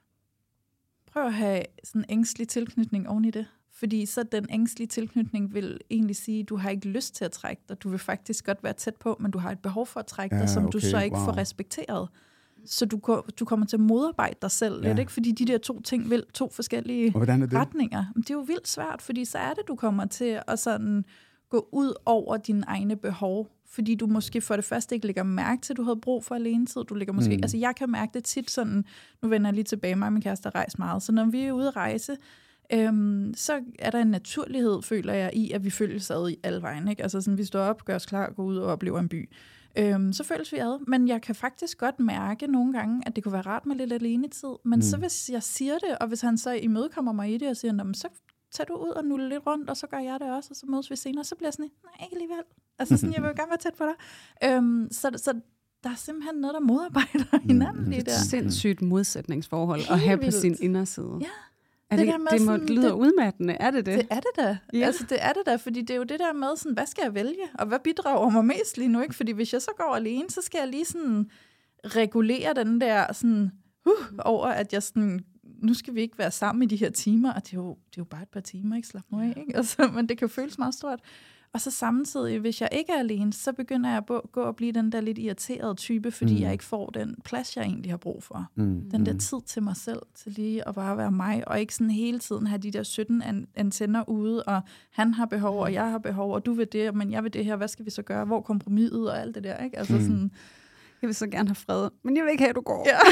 prøv at have sådan en ængstelig tilknytning oven i det. Fordi så den ængstlige tilknytning vil egentlig sige, at du har ikke lyst til at trække dig. Du vil faktisk godt være tæt på, men du har et behov for at trække dig, som du så ikke får respekteret. Så du kommer til at modarbejde dig selv lidt, ikke? Fordi de der to ting vil to forskellige retninger. Men det er jo vildt svært, fordi så er det, du kommer til at sådan gå ud over dine egne behov. Fordi du måske for det første ikke lægger mærke til, at du havde brug for alenetid. Du lægger måske, altså jeg kan mærke det tit sådan, nu vender jeg lige tilbage, mig og min kæreste har rejst meget. Så når vi er ude at rejse, så er der en naturlighed, føler jeg, i, at vi følges ad i alle vejen. Ikke? Altså sådan, vi står op, gør os klar, går ud og oplever en by. Så føles vi ad. Men jeg kan faktisk godt mærke nogle gange, at det kunne være rart med lidt alenetid. Men så hvis jeg siger det, og hvis han så imødekommer mig i det og siger, så tager du ud og nuller lidt rundt, og så gør jeg det også, og så mødes vi senere, så bliver jeg sådan, nej, ikke alligevel. Altså sådan, jeg vil gerne være tæt på dig. Så der er simpelthen noget, der modarbejder hinanden lige der. Det er et sindssygt modsætningsforhold at have på sin inderside. Ja. Det lyder udmattende, er det det? Det er det da. Ja. Altså, det er det da, fordi det er jo det der med, sådan, hvad skal jeg vælge, og hvad bidrager mig mest lige nu, ikke? Fordi hvis jeg så går alene, så skal jeg lige sådan regulere den der sådan, over, at jeg sådan, nu skal vi ikke være sammen i de her timer, og det er jo bare et par timer, ikke? Slap nu af, ikke? Altså, men det kan føles meget stort. Og så samtidig, hvis jeg ikke er alene, så begynder jeg at gå og blive den der lidt irriterede type, fordi jeg ikke får den plads, jeg egentlig har brug for. Den der tid til mig selv, til lige at bare være mig, og ikke sådan hele tiden have de der 17 antenner ude, og han har behov, og jeg har behov, og du vil det, men jeg vil det her, hvad skal vi så gøre? Hvor kompromiset og alt det der, ikke? Altså sådan... Jeg vil så gerne have fred, men jeg vil ikke have, at du går. Ja.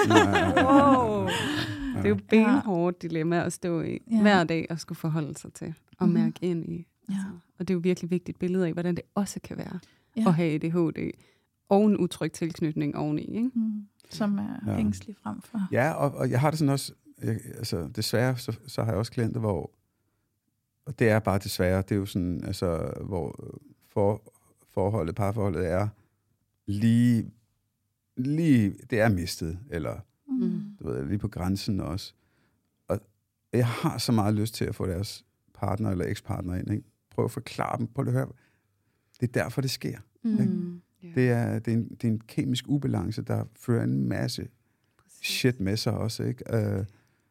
Wow. Det er jo benhårdt dilemma at stå i hver dag og skulle forholde sig til og mærke ind i. Altså. Og det er jo virkelig vigtigt billede af, hvordan det også kan være at have ADHD og en utryg tilknytning oveni, ikke? Som er ængstelig frem for. Ja, og jeg har det sådan også, altså desværre, så har jeg også klienter, hvor, og det er bare desværre, det er jo sådan, altså, hvor parforholdet er lige, det er mistet, eller du ved, lige på grænsen også. Og jeg har så meget lyst til at få deres partner eller ekspartner ind, ikke? Prøv at forklare dem på det her. Det er derfor, det sker. Det er en kemisk ubalance, der fører en masse shit med sig også, ikke?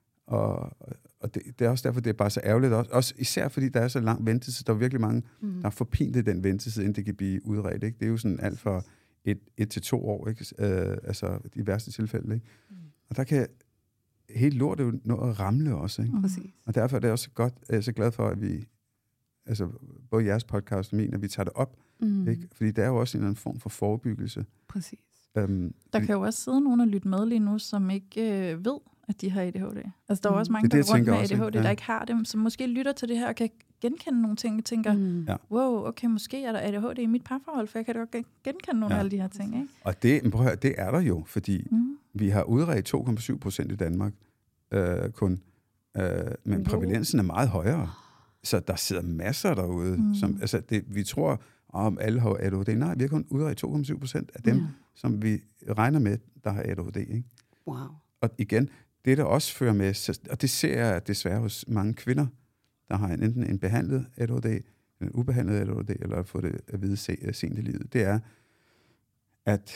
Og det er også derfor, det er bare så ærgerligt. Også især fordi der er så lang ventetid. Der er virkelig mange, der er forpint den ventetid, inden det kan blive udredt. Ikke? Det er jo sådan alt fra 1 til 2 år, ikke? Altså i værste tilfælde. Ikke? Og der kan helt lort jo nå at ramle også. Ikke? Og derfor er det også godt, jeg er så glad for, at vi, altså både jeres podcast og min, at vi tager det op. Ikke? Fordi der er jo også en eller anden form for forebyggelse. Præcis. Der kan jo også sidde nogen og lytte med lige nu, som ikke ved, at de har ADHD. Altså der er også mange, der går rundt med ADHD, der ikke har dem, som måske lytter til det her og kan genkende nogle ting og tænker, wow, okay, måske er der ADHD i mit parforhold, for jeg kan da godt genkende nogle af alle de her ting. Ikke? Og det, prøv at høre, det er der jo, fordi vi har udredt 2,7% i Danmark kun, men prævalensen er meget højere. Så der sidder masser derude, som, altså vi tror, om alle har ADHD. Nej, vi har kun udredt 2,7% af dem, som vi regner med, der har ADHD. Ikke? Wow. Og igen, det der også fører med, og det ser jeg desværre hos mange kvinder, der har enten en behandlet ADHD, en ubehandlet ADHD, eller har fået det at vide sent i livet, det er, at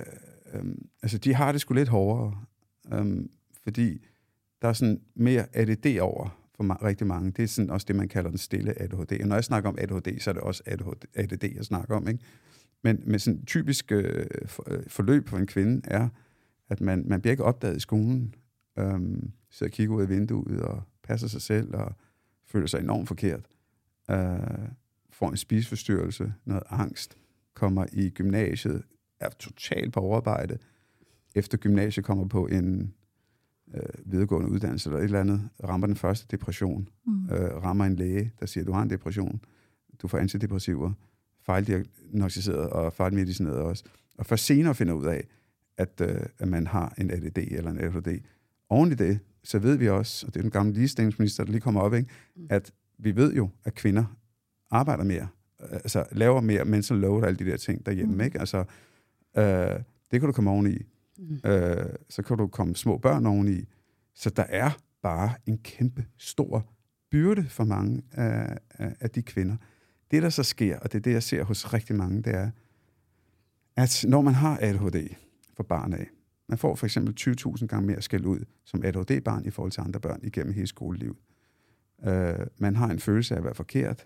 altså de har det sgu lidt hårdere, fordi der er sådan mere ADD over for rigtig mange. Det er sådan også det, man kalder den stille ADHD. Og når jeg snakker om ADHD, så er det også ADD, jeg snakker om. Ikke? Men sådan typisk forløb for en kvinde er, at man bliver ikke opdaget i skolen, sidder og kigger ud af vinduet og passer sig selv og føler sig enormt forkert. Får en spiseforstyrrelse, noget angst, kommer i gymnasiet, er totalt på overarbejde. Efter gymnasiet kommer på en videregående uddannelse eller et eller andet, rammer den første depression, rammer en læge, der siger, at du har en depression, du får antidepressiver, fejldiagnostiseret og fejlmedicineret også. Og først senere finder ud af, at man har en ADD eller en ADHD. Oven i det, så ved vi også, og det er den gamle ligestillingsminister, der lige kommer op, ikke, at vi ved jo, at kvinder arbejder mere altså laver mere mental load og alle de der ting derhjemme, ikke? Altså, det kan du komme oveni. Så kan du komme små børn oveni. Så der er bare en kæmpe stor byrde for mange af de kvinder. Det, der så sker, og det er det, jeg ser hos rigtig mange, det er, at når man har ADHD for barn af, man får for eksempel 20.000 gange mere skæld ud som ADHD-barn i forhold til andre børn igennem hele skolelivet. Man har en følelse af at være forkert.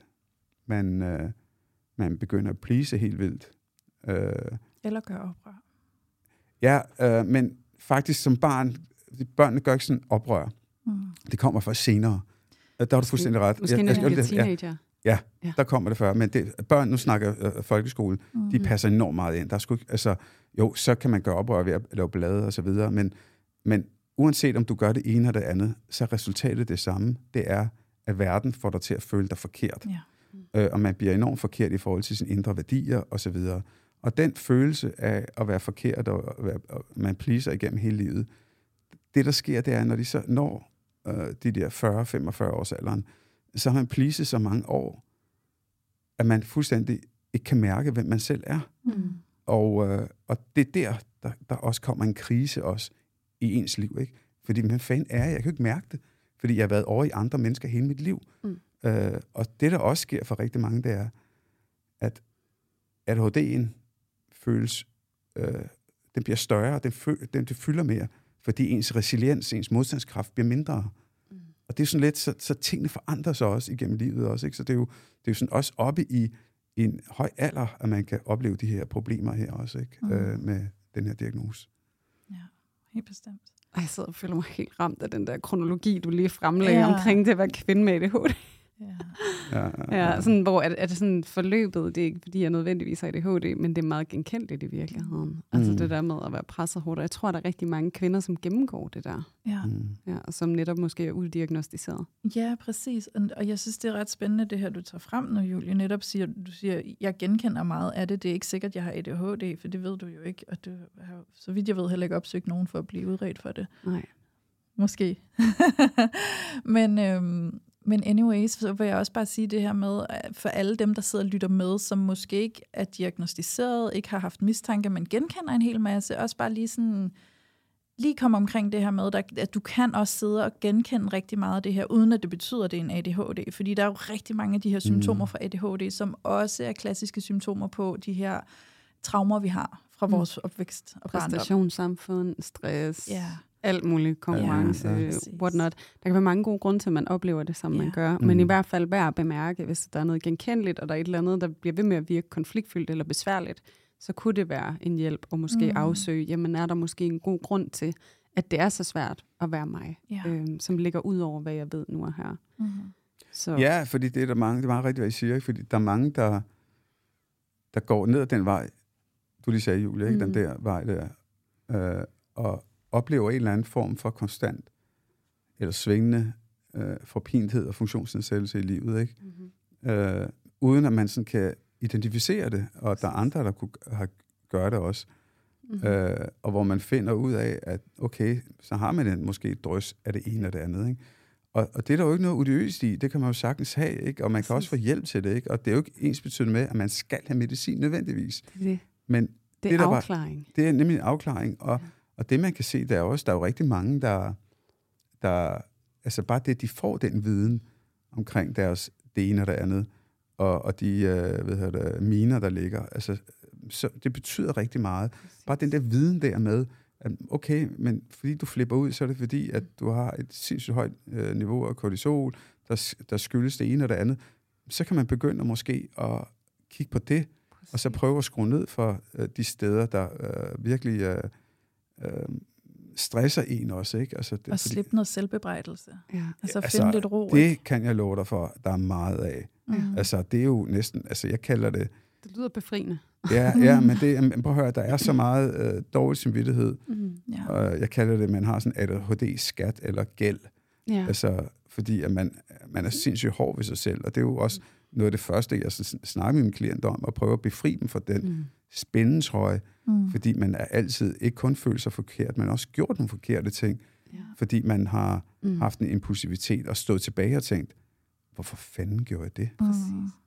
Man begynder at please helt vildt. Eller gøre oprør. Ja, men faktisk som barn, børnene gør ikke sådan oprør. Det kommer først senere. Der har du fuldstændig ret. Måske når de bliver teenager. Ja, der kommer det før. Men børn, nu snakker folkeskole, de passer enormt meget ind. Der er sgu ikke, altså, jo, så kan man gøre oprør ved at lave blade og så videre, men uanset om du gør det ene eller det andet, så er resultatet det samme. Det er, at verden får dig til at føle dig forkert. Ja. Og man bliver enormt forkert i forhold til sine indre værdier og så videre. Og den følelse af at være forkert, og man pleaser igennem hele livet, det der sker, det er, når de så når de der 40-45 års alderen, så har man pleaset så mange år, at man fuldstændig ikke kan mærke, hvem man selv er. Og det er der også kommer en krise også i ens liv, ikke? Fordi hvad fanden er jeg? Jeg kan ikke mærke det, fordi jeg har været over i andre mennesker hele mit liv. Og det, der også sker for rigtig mange, det er, at ADHD'en føles, den bliver større, den fylder mere, fordi ens resiliens, ens modstandskraft bliver mindre. Og det er sådan lidt, så tingene forandrer sig også igennem livet også, ikke? Så det er jo sådan også oppe i en høj alder, at man kan opleve de her problemer her også, ikke? Med den her diagnose. Ja, helt bestemt. Jeg sidder og føler mig helt ramt af den der kronologi, du lige fremlagde omkring det at være kvinde med ADHD. Ja, sådan, hvor er det sådan forløbet, det er ikke fordi jeg nødvendigvis har ADHD, men det er meget genkendeligt i virkeligheden. Altså det der med at være presset hårdt. Jeg tror, der er rigtig mange kvinder, som gennemgår det der. Ja, og som netop måske er udiagnostiseret. Ja, præcis. Og jeg synes, det er ret spændende, det her, du tager frem, når Julie netop siger, jeg genkender meget af det. Det er ikke sikkert, jeg har ADHD, for det ved du jo ikke. Og du har, så vidt jeg ved, heller ikke opsøgt nogen for at blive udredt for det. Nej. Måske. Men anyways, så vil jeg også bare sige det her med, for alle dem, der sidder og lytter med, som måske ikke er diagnostiseret, ikke har haft mistanke, men genkender en hel masse, også bare lige komme omkring det her med, at du kan også sidde og genkende rigtig meget af det her, uden at det betyder, at det er en ADHD. Fordi der er jo rigtig mange af de her symptomer fra ADHD, som også er klassiske symptomer på de her traumer, vi har fra vores opvækst og barndom. Præstationssamfund, stress. Alt muligt konkurrence, whatnot. Der kan være mange gode grunde til, at man oplever det, som man gør. Men i hvert fald værd at bemærke, hvis der er noget genkendeligt, og der er et eller andet, der bliver ved med at virke konfliktfyldt eller besværligt, så kunne det være en hjælp at måske afsøge, jamen er der måske en god grund til, at det er så svært at være mig, som ligger ud over, hvad jeg ved nu og her. Så. Ja, fordi det er meget rigtigt, hvad I siger, ikke? Fordi der er mange, der går ned ad den vej, du lige sagde, Julie, ikke? Den der vej der, og oplever en eller anden form for konstant eller svingende forpinthed og funktionsnedsættelse i livet, ikke? Uden at man sådan kan identificere det, og der er andre, der kunne gøre det også. Og hvor man finder ud af, at okay, så har man måske et drøs af det ene og det andet, ikke? Og det er der jo ikke noget odiøst i, det kan man jo sagtens have, ikke? Og man kan også få hjælp til det, ikke? Og det er jo ikke ensbetydende med, at man skal have medicin nødvendigvis. Men det er afklaring. Det er nemlig en afklaring, og det, man kan se, der er også, der er jo rigtig mange, der altså bare det, de får den viden omkring deres det ene og det andet, og de miner, der ligger, altså, så det betyder rigtig meget. Bare den der viden der med, at okay, men fordi du flipper ud, så er det fordi, at du har et sindssygt højt niveau af kortisol, der skyldes det ene og det andet, så kan man begynde måske at kigge på det, og så prøve at skrue ned for de steder, der virkelig stresser en også, ikke? Altså, og slippe noget selvbebrejdelse. Altså finde lidt ro. Det kan jeg love dig for, der er meget af. Altså, det er jo næsten, altså jeg kalder det... Det lyder befriende. Ja, men prøv at høre, der er så meget dårlig samvittighed. Og jeg kalder det, man har sådan ADHD-skat eller gæld. Altså, fordi at man er sindssygt hård ved sig selv, og det er jo også noget af det første, jeg snakker med mine klienter om, at prøve at befri dem fra den spændetrøje, fordi man er altid ikke kun følt sig forkert, men også gjort nogle forkerte ting, fordi man har haft en impulsivitet og stået tilbage og tænkt, hvorfor fanden gjorde jeg det?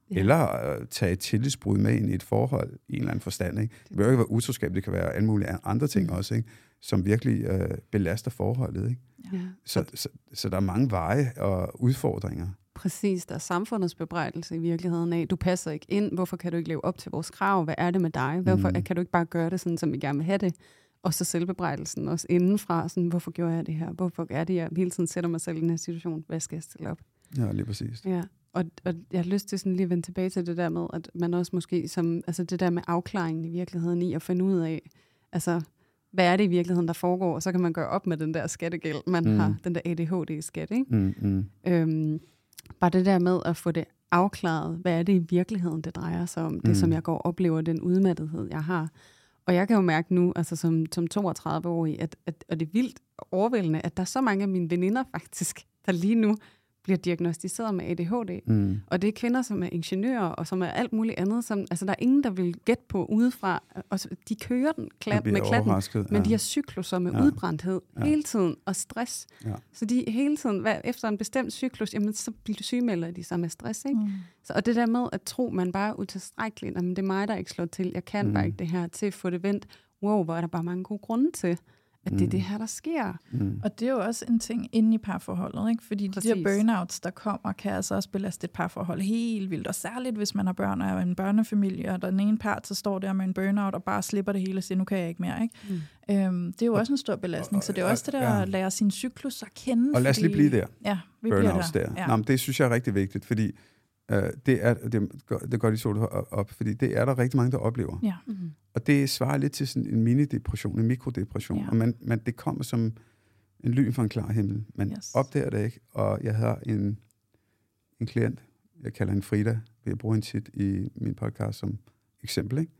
Eller tage et tillidsbrud med ind i et forhold i en eller anden forstand. Ikke? Det behøver ikke være utroskab, det kan være alle mulige andre ting også, ikke? Som virkelig belaster forholdet. Ikke? Ja. Så der er mange veje og udfordringer. Præcis, der er samfundets bebrejdelse i virkeligheden af, du passer ikke ind, hvorfor kan du ikke leve op til vores krav, hvad er det med dig, hvorfor kan du ikke bare gøre det sådan, som vi gerne vil have det, og så selvbebrejdelsen også indenfra, sådan, hvorfor gjorde jeg det her, hvorfor er det, jeg hele tiden sætter mig selv i den her situation, hvad skal jeg stille op? Ja, lige præcis. Ja. Og jeg har lyst til sådan lige at vende tilbage til det der med, at man også måske som, altså det der med afklaringen i virkeligheden i at finde ud af, altså hvad er det i virkeligheden, der foregår, og så kan man gøre op med den der skattegæld, man har, den der ADHD-skat, ikke? Bare det der med at få det afklaret, hvad er det i virkeligheden, det drejer sig om, det som jeg går og oplever, den udmattethed, jeg har. Og jeg kan jo mærke nu, altså som 32-årig, at det er vildt overvældende, at der er så mange af mine veninder faktisk, der lige nu bliver diagnosticeret med ADHD. Og det er kvinder, som er ingeniører, og som er alt muligt andet. Som, altså, der er ingen, der vil gætte på udefra. Og de kører den med klatten, men de har cykluser med udbrændthed hele tiden, og stress. Ja. Så de hele tiden, efter en bestemt cyklus, jamen, så sygemelder de sig med stress. Ikke? Så, og det der med at tro, man bare er utilstrækkelig, jamen, det er mig, der ikke slår til, jeg kan bare ikke det her, til at få det vendt. Wow, hvor er der bare mange gode grunde til, at det er det her, der sker. Og det er jo også en ting inde i parforholdet, ikke? Fordi de der burnouts, der kommer, kan altså også belaste et parforhold helt vildt. Og særligt, hvis man har børn og er en børnefamilie, og den ene part, så står der med en burnout og bare slipper det hele og siger, nu kan jeg ikke mere. Ikke? Det er jo også en stor belastning, så det er også det der at lære sin cyklus at kende. Og lad os lige blive der. Ja, vi burnouts bliver der. Ja. Nå, men det synes jeg er rigtig vigtigt, fordi det går de så op, fordi det er der rigtig mange, der oplever. Ja. Og det svarer lidt til sådan en mini-depression, en mikrodepression. Ja. Og det kommer som en lyn fra en klar himmel. Man opdager det ikke, og jeg har en klient, jeg kalder hende Frida, jeg bruger hende tit i min podcast som eksempel. Ikke?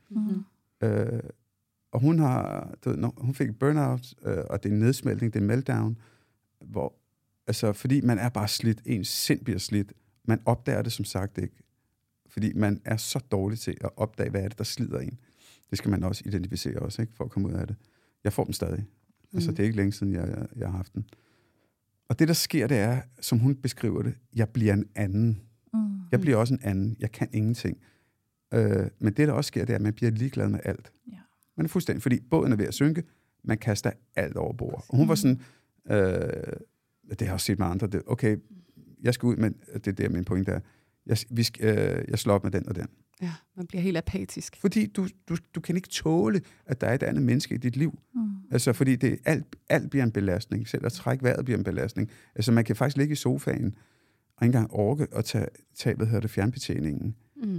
Og hun fik burnout, og det er en nedsmeltning, det er en meltdown, hvor, altså, fordi man er bare slidt, ens sind bliver slidt. Man opdager det som sagt ikke, fordi man er så dårlig til at opdage, hvad er det, der slider en. Det skal man også identificere også, ikke, for at komme ud af det. Jeg får dem stadig. Altså, det er ikke længe siden, jeg har haft den. Og det, der sker, det er, som hun beskriver det, jeg bliver en anden. Jeg bliver også en anden. Jeg kan ingenting. Men det, der også sker, det er, at man bliver ligeglad med alt. Ja. Man er fuldstændig, fordi båden er ved at synke, man kaster alt over bord. Og hun var sådan, det har jeg også set med andre, okay, jeg skal ud, men det er der, min pointe er. Jeg slår op med den og den. Ja, man bliver helt apatisk. Fordi du kan ikke tåle, at der er et andet menneske i dit liv. Altså, fordi alt bliver en belastning. Selv at trække vejret bliver en belastning. Altså, man kan faktisk ligge i sofaen og ikke engang orke at tage fjernbetjeningen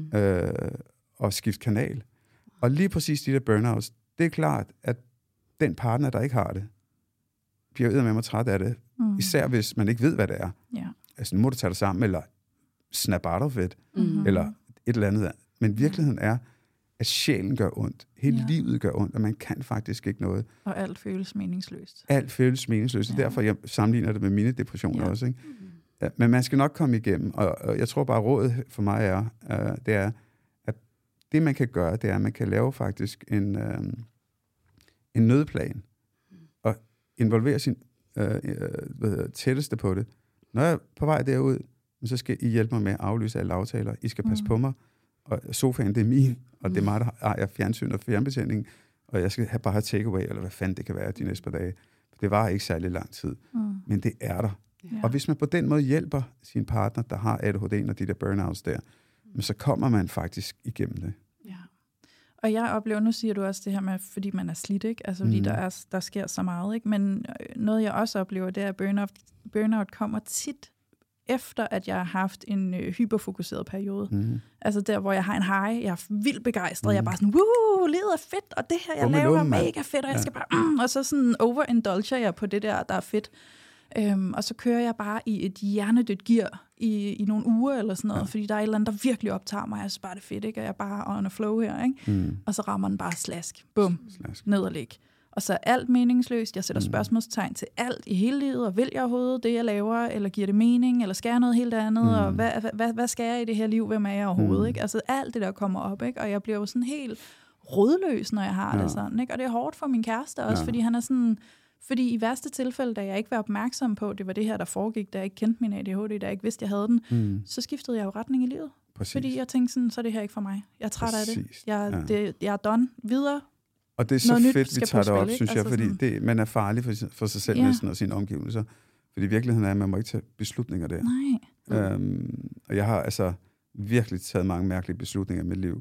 og skifte kanal. Og lige præcis de der burnouts, det er klart, at den partner, der ikke har det, bliver eddermame træt af det. Især hvis man ikke ved, hvad det er. Ja. Altså, nu må du tage dig sammen, eller snap out of it, eller et eller andet. Men virkeligheden er, at sjælen gør ondt. Hele livet gør ondt, og man kan faktisk ikke noget. Og alt føles meningsløst. Alt føles meningsløst, og derfor jeg sammenligner det med mine depressioner også. Ikke? Ja, men man skal nok komme igennem, og jeg tror bare, rådet for mig det er, at det man kan gøre, det er, at man kan lave faktisk en nødplan, og involvere sin tætteste på det. Når jeg er på vej derud, så skal I hjælpe mig med at aflyse alle aftaler. I skal passe på mig, og sofaen, det er min, og det er mig, der ejer fjernsyn og fjernbetjening, og jeg skal bare have takeaway, eller hvad fanden det kan være de næste par dage. Det var ikke særlig lang tid, men det er der. Ja. Og hvis man på den måde hjælper sin partner, der har ADHD og de der burnouts der, så kommer man faktisk igennem det. Ja. Og jeg oplever, nu siger du også det her med, fordi man er slidt, ikke? Altså fordi der sker så meget, ikke? Men noget jeg også oplever, det er, at burnout kommer tit efter, at jeg har haft en hyperfokuseret periode. Altså der, hvor jeg har en high, jeg er vildt begejstret, jeg er bare sådan, livet er fedt, og det her, jeg laver, er mega fedt, og jeg skal bare, og så sådan overindulger jeg på det der er fedt. Og så kører jeg bare i et hjernedødt gear i nogle uger eller sådan noget, fordi der er et eller andet, der virkelig optager mig, jeg synes bare, det er fedt, ikke? Og jeg er bare on a flow her, ikke? Og så rammer den bare slask. Bum. Ned og ligge. Og så er alt meningsløst. Jeg sætter spørgsmålstegn til alt i hele livet, og vil jeg overhovedet det, jeg laver, eller giver det mening, eller skal jeg noget helt andet, og hvad skal jeg i det her liv, hvem er jeg overhovedet, ikke? Altså alt det der kommer op, ikke? Og jeg bliver jo sådan helt rådløs, når jeg har det sådan, ikke? Og det er hårdt for min kæreste også, fordi han er sådan, fordi i værste tilfælde, da jeg ikke var opmærksom på, det var det her, der foregik, da jeg ikke kendte min ADHD, da jeg ikke vidste, jeg havde den, så skiftede jeg jo retning i livet. Præcis. Fordi jeg tænkte sådan, så er det her ikke for mig. Jeg er træt af det. Jeg er done. Videre. Og det er så fedt, vi tager det op, synes jeg, fordi man er farlig for sig selv næsten og sine omgivelser. Fordi virkeligheden er, at man må ikke tage beslutninger der. Nej. Og jeg har altså virkelig taget mange mærkelige beslutninger i mit liv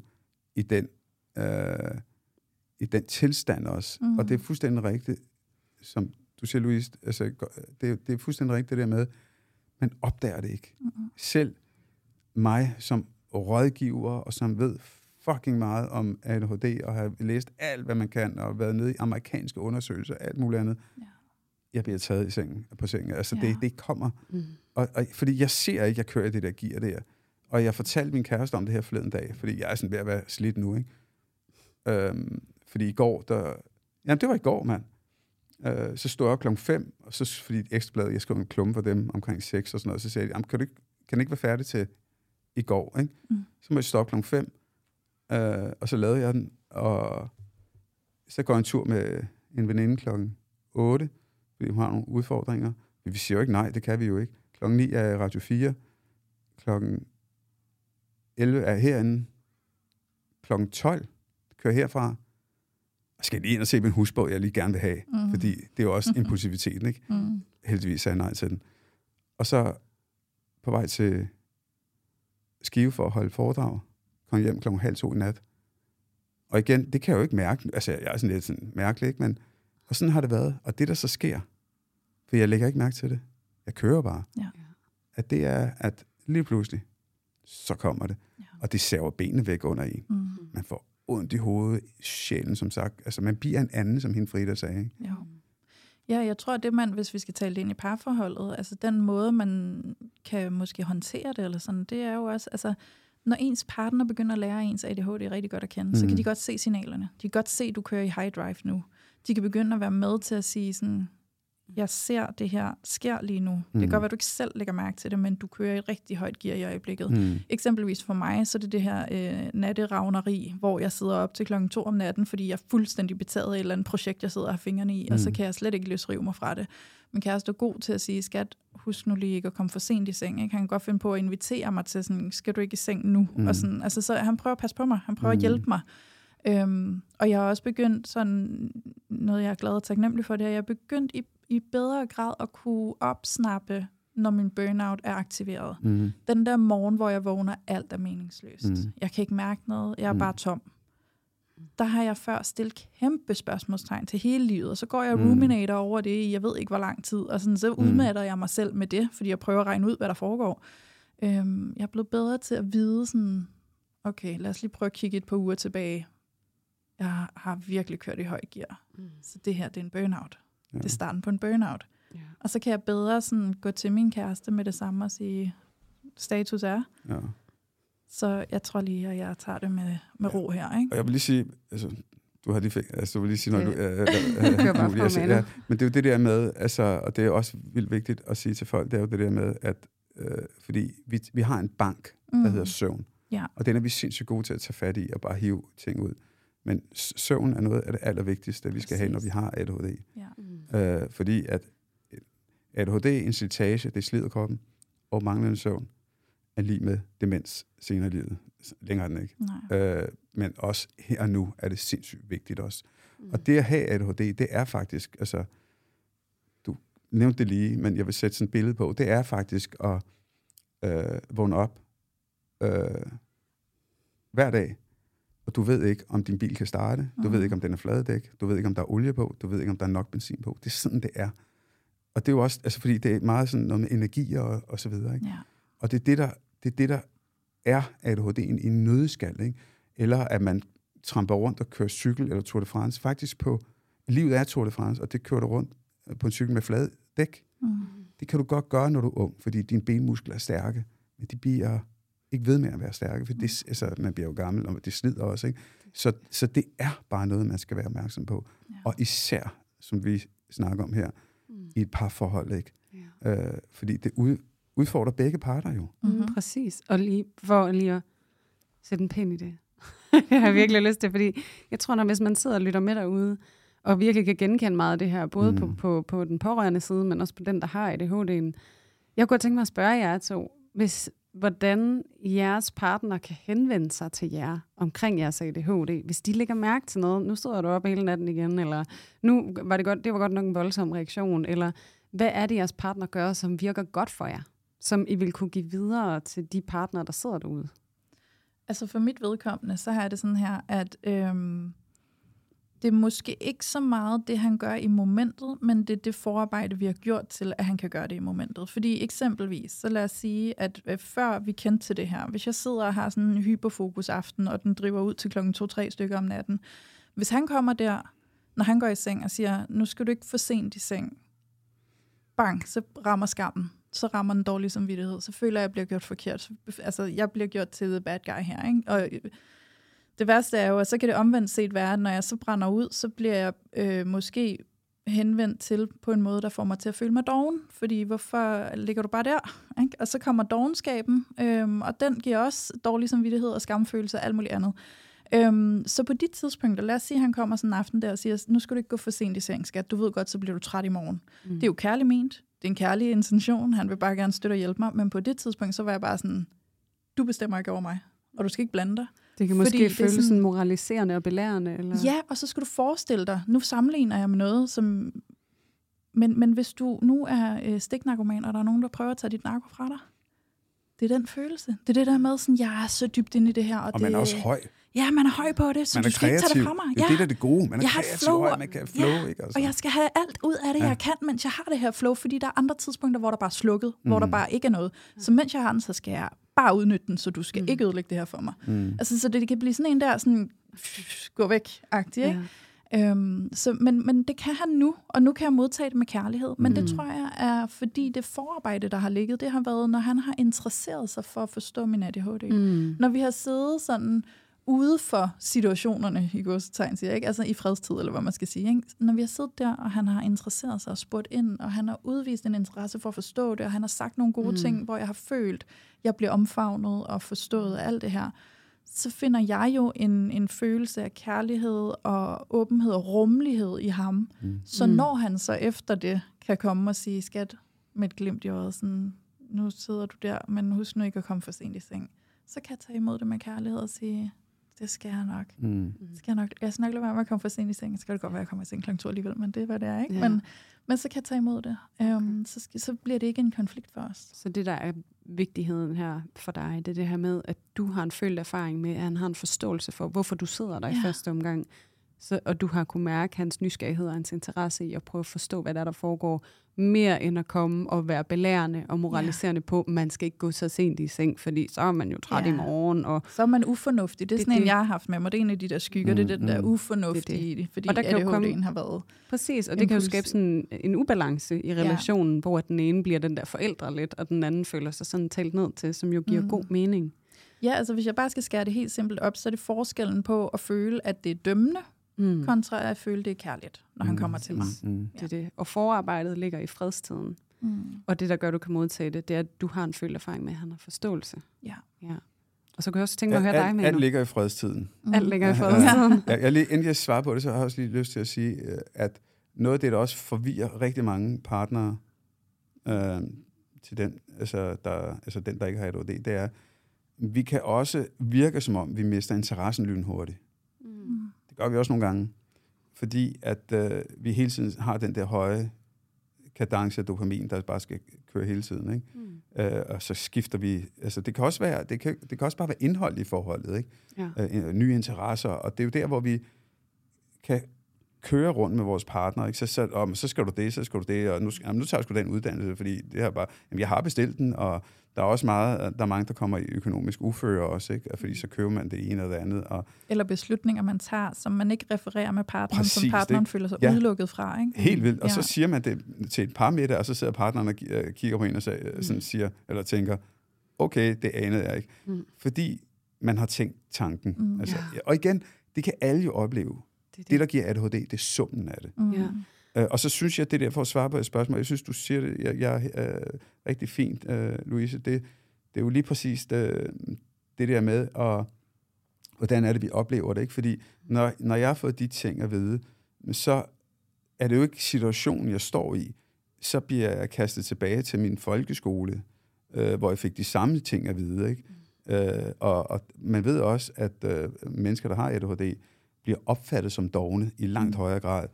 i den tilstand også. Og det er fuldstændig rigtigt, som du siger, Louise, altså, det er fuldstændig rigtigt det der med, man opdager det ikke. Selv mig som rådgiver, og som ved fucking meget om ADHD, og har læst alt, hvad man kan, og været nede i amerikanske undersøgelser, alt muligt andet. Ja. Jeg bliver taget på sengen. Altså, det kommer. Og fordi jeg ser ikke, jeg kører det der gear der. Og jeg fortalte min kæreste om det her forleden dag, fordi jeg er sådan ved at være slidt nu, ikke? Fordi i går, det var i går, mand. Så stod jeg op 5:00, og så, fordi Ekstrabladet, jeg skrev en klumme for dem omkring 6 og sådan noget, så sagde de, kan den ikke være færdig til i går, ikke? Så må jeg stå op 5:00, og så lavede jeg den, og så går jeg en tur med en veninde 8:00, fordi hun har nogle udfordringer. Vi siger jo ikke nej, det kan vi jo ikke. 9:00 er Radio 4, 11:00 er herinde, 12:00 kører herfra. Jeg skal lige ind og se min husbog, jeg lige gerne vil have, fordi det er jo også impulsiviteten, ikke? Heldigvis sagde jeg nej til den. Og så på vej til Skive for at holde foredrag, kom hjem 1:30 i nat. Og igen, det kan jeg jo ikke mærke. Altså, jeg er sådan lidt sådan mærkelig, ikke? Men, og sådan har det været. Og det, der så sker, for jeg lægger ikke mærke til det, jeg kører bare, at det er, at lige pludselig, så kommer det. Og det saver benene væk under en. Man får ondt i hovedet, sjælen, som sagt. Altså, man bliver en anden, som hende Frida sagde, ikke? Ja, jeg tror, det hvis vi skal tale det ind i parforholdet, altså den måde, man kan måske håndtere det, eller sådan, det er jo også, altså, når ens partner begynder at lære ens ADHD rigtig godt at kende, så kan de godt se signalerne. De kan godt se, at du kører i high drive nu. De kan begynde at være med til at sige sådan, jeg ser det her sker lige nu. Det kan godt være, at du ikke selv lægger mærke til det, men du kører i et rigtig højt gear i øjeblikket. Eksempelvis for mig, så er det her natteravneri, hvor jeg sidder op til 2:00 om natten, fordi jeg er fuldstændig betaget af et eller andet projekt, jeg sidder og har fingrene i, og så kan jeg slet ikke løsrive mig fra det. Min kæreste er god til at sige, skat, husk nu lige ikke at komme for sent i seng. Ikke? Han kan godt finde på at invitere mig til sådan, skal du ikke i seng nu? Og sådan, altså, så han prøver at passe på mig, han prøver at hjælpe mig. Og jeg har også begyndt sådan, noget jeg er glad og taknemmelig for det, jeg er begyndt i bedre grad at kunne opsnappe, når min burnout er aktiveret. Den der morgen, hvor jeg vågner, alt er meningsløst. Jeg kan ikke mærke noget, jeg er bare tom. Der har jeg før stillet kæmpe spørgsmålstegn til hele livet, og så går jeg ruminator over det i, jeg ved ikke hvor lang tid, og sådan, så udmatter jeg mig selv med det, fordi jeg prøver at regne ud, hvad der foregår. Jeg er blevet bedre til at vide sådan, okay, lad os lige prøve at kigge et par uger tilbage. Jeg har virkelig kørt i høj gear. Så det her, det er en burnout. Ja. Det er starten på en burnout. Ja. Og så kan jeg bedre sådan gå til min kæreste med det samme og sige, status er. Ja. Så jeg tror lige, at jeg tager det med ro her. Ikke? Og jeg vil lige sige, altså, du vil lige sige, når men det er jo det der med, altså, og det er også vildt vigtigt at sige til folk, det er jo det der med, at fordi vi har en bank, der hedder søvn. Ja. Og den er vi sindssygt gode til at tage fat i og bare hive ting ud. Men søvn er noget af det allervigtigste, vi skal have, når vi har ADHD. Ja. Fordi at ADHD, en slitage, det slider kroppen, og manglende søvn er lige med demens senere i livet. Længere den ikke. Men også her og nu er det sindssygt vigtigt også. Og det at have ADHD, det er faktisk, altså, du nævnte det lige, men jeg vil sætte sådan et billede på, det er faktisk at vågne op hver dag, og du ved ikke, om din bil kan starte. Du ved ikke, om den er fladedæk. Du ved ikke, om der er olie på. Du ved ikke, om der er nok benzin på. Det er sådan, det er. Og det er jo også, altså fordi det er meget sådan noget med energi og så videre. Ikke? Ja. Og det er det, der er ADHD'en i en nødskal. Ikke? Eller at man tramper rundt og kører cykel eller Tour de France. Faktisk livet er Tour de France, og det kører du rundt på en cykel med flade dæk. Det kan du godt gøre, når du er ung, fordi dine benmuskler er stærke. Men de bliver ikke ved med at være stærke, for det, altså, man bliver jo gammel, og det slider også. Ikke? Så det er bare noget, man skal være opmærksom på. Ja. Og især, som vi snakker om her, i et parforhold. Ikke? Ja. Fordi det udfordrer begge parter jo. Præcis. Og lige for lige at sætte en pind i det. Jeg har virkelig lyst til, fordi jeg tror, hvis man sidder og lytter med derude, og virkelig kan genkende meget af det her, både på den pårørende side, men også på den, der har ADHD'en. Jeg kunne tænke mig at spørge jer to, hvordan jeres partner kan henvende sig til jer omkring jeres ADHD, hvis de lægger mærke til noget. Nu sidder du op hele natten igen, eller nu var det var godt nok en voldsom reaktion, eller hvad er det, jeres partner gør, som virker godt for jer, som I vil kunne give videre til de partnere, der sidder derude? Altså for mit vedkommende, så har det sådan her, at det er måske ikke så meget det, han gør i momentet, men det er det forarbejde, vi har gjort til, at han kan gøre det i momentet. Fordi eksempelvis, så lad os sige, at før vi kendte til det her, hvis jeg sidder og har sådan en hyperfokus aften, og den driver ud til 2-3 stykker om natten, hvis han kommer der, når han går i seng og siger, nu skal du ikke for sent i seng, bang, så rammer skammen. Så rammer den dårlige samvittighed. Så føler jeg, at jeg bliver gjort forkert. Altså, jeg bliver gjort til the bad guy her, ikke? Og det værste er jo, at så kan det omvendt set være, at når jeg så brænder ud, så bliver jeg måske henvendt til på en måde, der får mig til at føle mig doven. Fordi hvorfor ligger du bare der? Ikke? Og så kommer dovenskaben, og den giver også dårlig samvittighed og skamfølelse og alt muligt andet. Så på de tidspunkter, lad os sige, at han kommer sådan en aften der og siger, nu skal du ikke gå for sent i seng, skat. Du ved godt, så bliver du træt i morgen. Det er jo kærligt ment. Det er en kærlig intention. Han vil bare gerne støtte og hjælpe mig. Men på det tidspunkt, så var jeg bare sådan, du bestemmer ikke over mig, og du skal ikke blande dig. Det kan måske føles sådan moraliserende og belærende. Eller? Ja, og så skal du forestille dig, nu sammenligner jeg med noget, som... Men hvis du nu er stiknarkoman, og der er nogen, der prøver at tage dit narko fra dig, det er den følelse. Det er det der med, sådan, jeg er så dybt inde i det her. Og man er også høj. Ja, man er høj på det, så man du skal ikke tage det fra mig. Det er det, der er det gode. Man er kreativ, og man kan flow. Ikke? Altså. Og jeg skal have alt ud af det, jeg kan, mens jeg har det her flow, fordi der er andre tidspunkter, hvor der bare er slukket, hvor der bare ikke er noget. Så mens jeg har den, så skal jeg bare udnytte den, så du skal ikke ødelægge det her for mig. Altså, så det kan blive sådan en der, sådan, gå væk-agtig, ikke? Men det kan han nu, og nu kan jeg modtage det med kærlighed. Men det tror jeg er, fordi det forarbejde, der har ligget, det har været, når han har interesseret sig for at forstå min ADHD. Når vi har siddet sådan ude for situationerne, i gåsetegn, siger jeg, ikke? Altså i fredstid, eller hvad man skal sige. Ikke? Når vi har siddet der, og han har interesseret sig og spurgt ind, og han har udvist en interesse for at forstå det, og han har sagt nogle gode ting, hvor jeg har følt, jeg bliver omfavnet og forstået alt det her, så finder jeg jo en følelse af kærlighed og åbenhed og rummelighed i ham. Så når han så efter det kan komme og sige, skat, med et glimt i øjet, sådan, nu sidder du der, men husk nu ikke at komme for sent i seng, så kan jeg tage imod det med kærlighed og sige, det skal jeg nok. Jeg skal nok lade være med at komme for sent i seng. Så skal det godt være, at jeg kommer i seng kl. 2 alligevel, men det er, hvad det er, ikke? Ja. Men så kan jeg tage imod det. Så bliver det ikke en konflikt for os. Så det, der er vigtigheden her for dig, det er det her med, at du har en følt erfaring med, at han har en forståelse for, hvorfor du sidder der i første omgang. Og du har kunnet mærke hans nysgerrighed og hans interesse i at prøve at forstå, hvad der foregår, mere end at komme og være belærende og moraliserende på, man skal ikke gå så sent i seng, fordi så er man jo træt i morgen. Og så er man ufornuftig. Det er sådan en, jeg har haft med mig. Det er en af de der skygger, det er den der ufornuftige i det, fordi ADHD'en har været præcis, og det kan jo skabe sådan en ubalance i relationen, hvor den ene bliver den der forældre lidt, og den anden føler sig sådan talt ned til, som jo giver god mening. Ja, altså hvis jeg bare skal skære det helt simpelt op, så er det forskellen på at føle, at det er dømmende, kontra at føle, det er kærligt, når han kommer til mig. Det er det. Og forarbejdet ligger i fredstiden. Og det, der gør, du kan modtage det, det er, at du har en følt erfaring med, at han har forståelse. Ja. Og så kan jeg også tænke mig at høre dig med. Alt ligger i fredstiden. Alt ligger i fredstiden. Inden jeg svarer på det, så har jeg også lige lyst til at sige, at noget af det, der også forvirrer rigtig mange partnere til den, den, der ikke har ADHD, det er, vi kan også virke som om, vi mister interessen lynhurtigt. Det gør vi også nogle gange, fordi at vi hele tiden har den der høje kadence af dopamin, der bare skal køre hele tiden, ikke? Og så skifter vi, altså det kan også være, det kan også bare være indhold i forholdet, ikke? Nye interesser, og det er jo der, hvor vi kan køre rundt med vores partner, ikke? Så skal du det, så skal du det, og nu tager jeg sgu den uddannelse, fordi det her bare, jeg har bestilt den, og der er også mange, der kommer i økonomisk uføre også, ikke? Fordi så køber man det ene eller det andet. Eller beslutninger, man tager, som man ikke refererer med partneren, som partneren føler sig udelukket fra, ikke? Helt vildt, og så siger man det til et par middag, og så sidder partneren og kigger på en og sådan siger, eller tænker, okay, det anede jeg ikke. Fordi man har tænkt tanken. Og igen, det kan alle jo opleve. Det, der giver ADHD, det er summen af det. Og så synes jeg, det der for at svare på et spørgsmål, jeg synes, du siger det rigtig fint, Louise, det er jo lige præcis det der med, og hvordan er det, vi oplever det, ikke? Fordi når jeg har fået de ting at vide, så er det jo ikke situationen, jeg står i. Så bliver jeg kastet tilbage til min folkeskole, hvor jeg fik de samme ting at vide. Ikke? Og man ved også, at mennesker, der har ADHD, bliver opfattet som dovne i langt højere grad.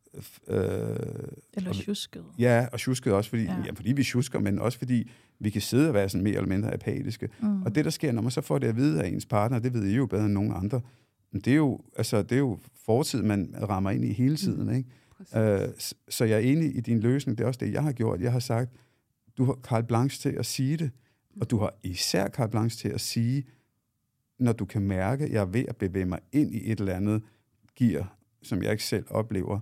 Eller tjusket. Ja, og tjusket også, fordi vi tjusker, men også fordi vi kan sidde og være sådan mere eller mindre apatiske. Og det, der sker, når man så får det at vide af ens partner, det ved I jo bedre end nogen andre, det er jo fortid, man rammer ind i hele tiden. Ikke? Så jeg er enig i din løsning. Det er også det, jeg har gjort. Jeg har sagt, du har carte blanche til at sige det, og du har især carte blanche til at sige, når du kan mærke, at jeg er ved at bevæge mig ind i et eller andet gear, som jeg ikke selv oplever.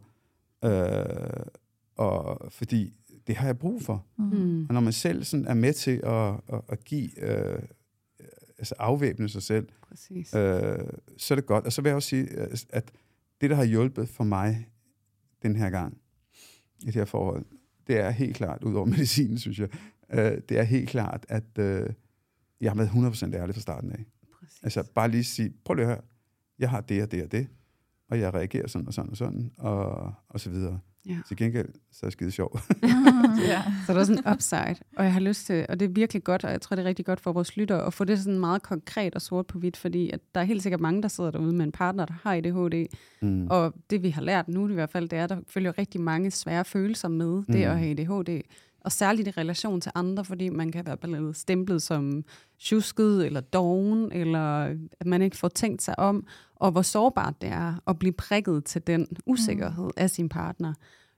Og fordi det har jeg brug for. Og når man selv sådan er med til at give, afvæbne sig selv, så er det godt. Og så vil jeg også sige, at det, der har hjulpet for mig den her gang, i det her forhold, det er helt klart, ud over medicinen, synes jeg, det er helt klart, at jeg har været 100% ærlig fra starten af. Præcis. Altså bare lige sige, prøv lige at høre, jeg har det og det og det, og jeg reagerer sådan og sådan og sådan, og så videre. Ja. Til gengæld, så er det skide sjov. Så der er sådan en upside, og jeg har lyst til, og det er virkelig godt, og jeg tror, det er rigtig godt for vores lyttere, at få det sådan meget konkret og sort på hvidt, fordi at der er helt sikkert mange, der sidder derude med en partner, der har ADHD, og det vi har lært nu i hvert fald, det er, at der følger rigtig mange svære følelser med det at have ADHD, og særligt i relation til andre, fordi man kan være blevet stemplet som tjusket eller doven, eller at man ikke får tænkt sig om, og hvor sårbart det er at blive prikket til den usikkerhed af sin partner.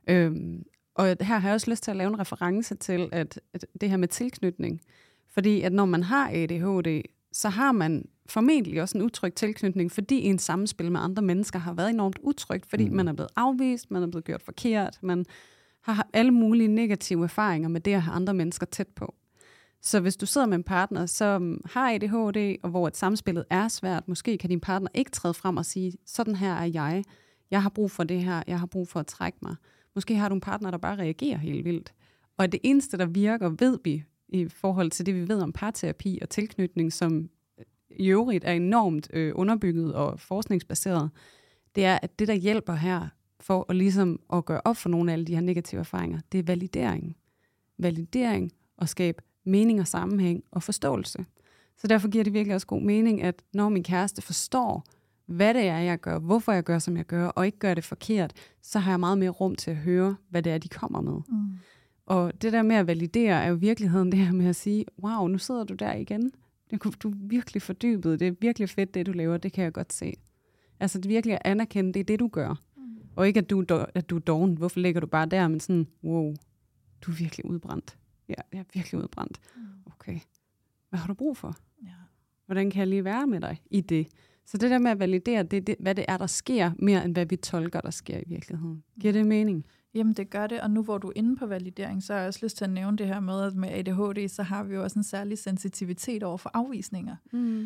Og her har jeg også lyst til at lave en reference til, at det her med tilknytning. Fordi at når man har ADHD, så har man formentlig også en utryg tilknytning, fordi ens samspil med andre mennesker har været enormt utrygt, fordi man er blevet afvist, man er blevet gjort forkert, man har alle mulige negative erfaringer med det at have andre mennesker tæt på. Så hvis du sidder med en partner, som har ADHD, og hvor et samspillet er svært, måske kan din partner ikke træde frem og sige, sådan her er jeg har brug for det her, jeg har brug for at trække mig. Måske har du en partner, der bare reagerer helt vildt. Og det eneste, der virker, ved vi, i forhold til det, vi ved om parterapi og tilknytning, som i øvrigt er enormt underbygget og forskningsbaseret, det er, at det, der hjælper her, for at, ligesom at gøre op for nogle af alle de her negative erfaringer, det er validering. Validering og skabe mening og sammenhæng og forståelse. Så derfor giver det virkelig også god mening, at når min kæreste forstår, hvad det er, jeg gør, hvorfor jeg gør, som jeg gør, og ikke gør det forkert, så har jeg meget mere rum til at høre, hvad det er, de kommer med. Og det der med at validere er jo i virkeligheden det her med at sige, wow, nu sidder du der igen. Du er virkelig fordybet, det er virkelig fedt, det du laver, det kan jeg godt se. Altså det virkelig at anerkende, det er det, du gør. Og ikke, at du er doven. Hvorfor ligger du bare der? Men sådan, wow, du er virkelig udbrændt. Ja, jeg er virkelig udbrændt. Okay, hvad har du brug for? Ja. Hvordan kan jeg lige være med dig i det? Så det der med at validere, det, hvad det er, der sker, mere end hvad vi tolker, der sker i virkeligheden. Giver det mening? Jamen, det gør det, og nu hvor du er inde på validering, så har jeg også lyst til at nævne det her med, at med ADHD, så har vi jo også en særlig sensitivitet over for afvisninger.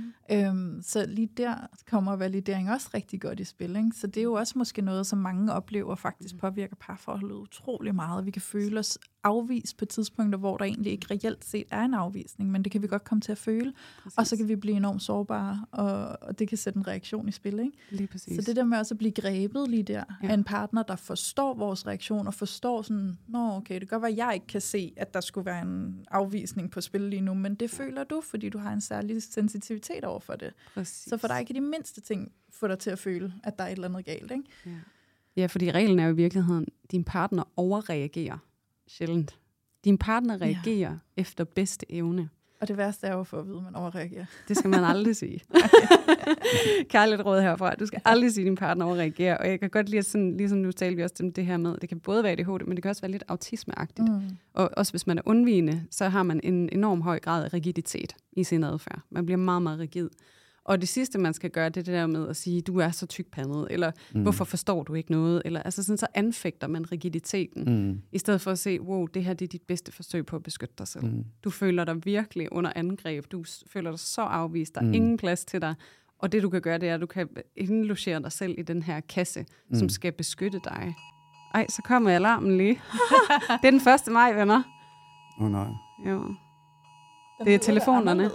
Så lige der kommer validering også rigtig godt i spil, ikke? Så det er jo også måske noget, som mange oplever faktisk påvirker parforholdet utrolig meget. Vi kan føle os afvist på tidspunkter, hvor der egentlig ikke reelt set er en afvisning, men det kan vi godt komme til at føle, og så kan vi blive enormt sårbare, og det kan sætte en reaktion i spil, ikke? Lige præcis. Så det der med også at blive grebet lige der af en partner, der forstår vores reaktion, og forstår sådan, okay, det kan godt være, at jeg ikke kan se, at der skulle være en afvisning på spil lige nu, men det føler du, fordi du har en særlig sensitivitet over for det. Præcis. Så for dig kan de mindste ting få dig til at føle, at der er et eller andet galt, ikke? Ja, fordi reglen er jo i virkeligheden, din partner overreagerer sjældent. Din partner reagerer efter bedste evne. Og det værste er jo for at vide, at man overreagerer. Det skal man aldrig sige. Kærligt råd herfra. Du skal aldrig sige, at din partner overreagerer. Og jeg kan godt lide, sådan, ligesom nu talte vi også om det her med, det kan både være ADHD, men det kan også være lidt autismeagtigt. Og også hvis man er undvigende, så har man en enorm høj grad af rigiditet i sin adfærd. Man bliver meget, meget rigid. Og det sidste, man skal gøre, det er det der med at sige, du er så tykpandet, eller hvorfor forstår du ikke noget? Eller altså sådan, så anfægter man rigiditeten, i stedet for at se, wow, det her det er dit bedste forsøg på at beskytte dig selv. Du føler dig virkelig under angreb, du føler dig så afvist, der er ingen plads til dig. Og det du kan gøre, det er, at du kan indlogere dig selv i den her kasse, som skal beskytte dig. Ej, så kommer alarmen lige. Det er den 1. maj, venner. Nej. Jo. Det er telefonerne.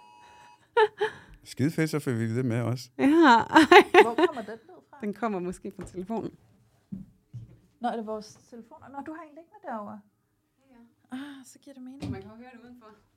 Skide fedt, så får vi det med også. Ja. Hvor kommer den lyd fra? Den kommer måske fra telefonen. Nå, er det vores telefoner? Nå, du har en liggende derovre. Ja. Så giver det mening. Man kan jo høre det udenfor.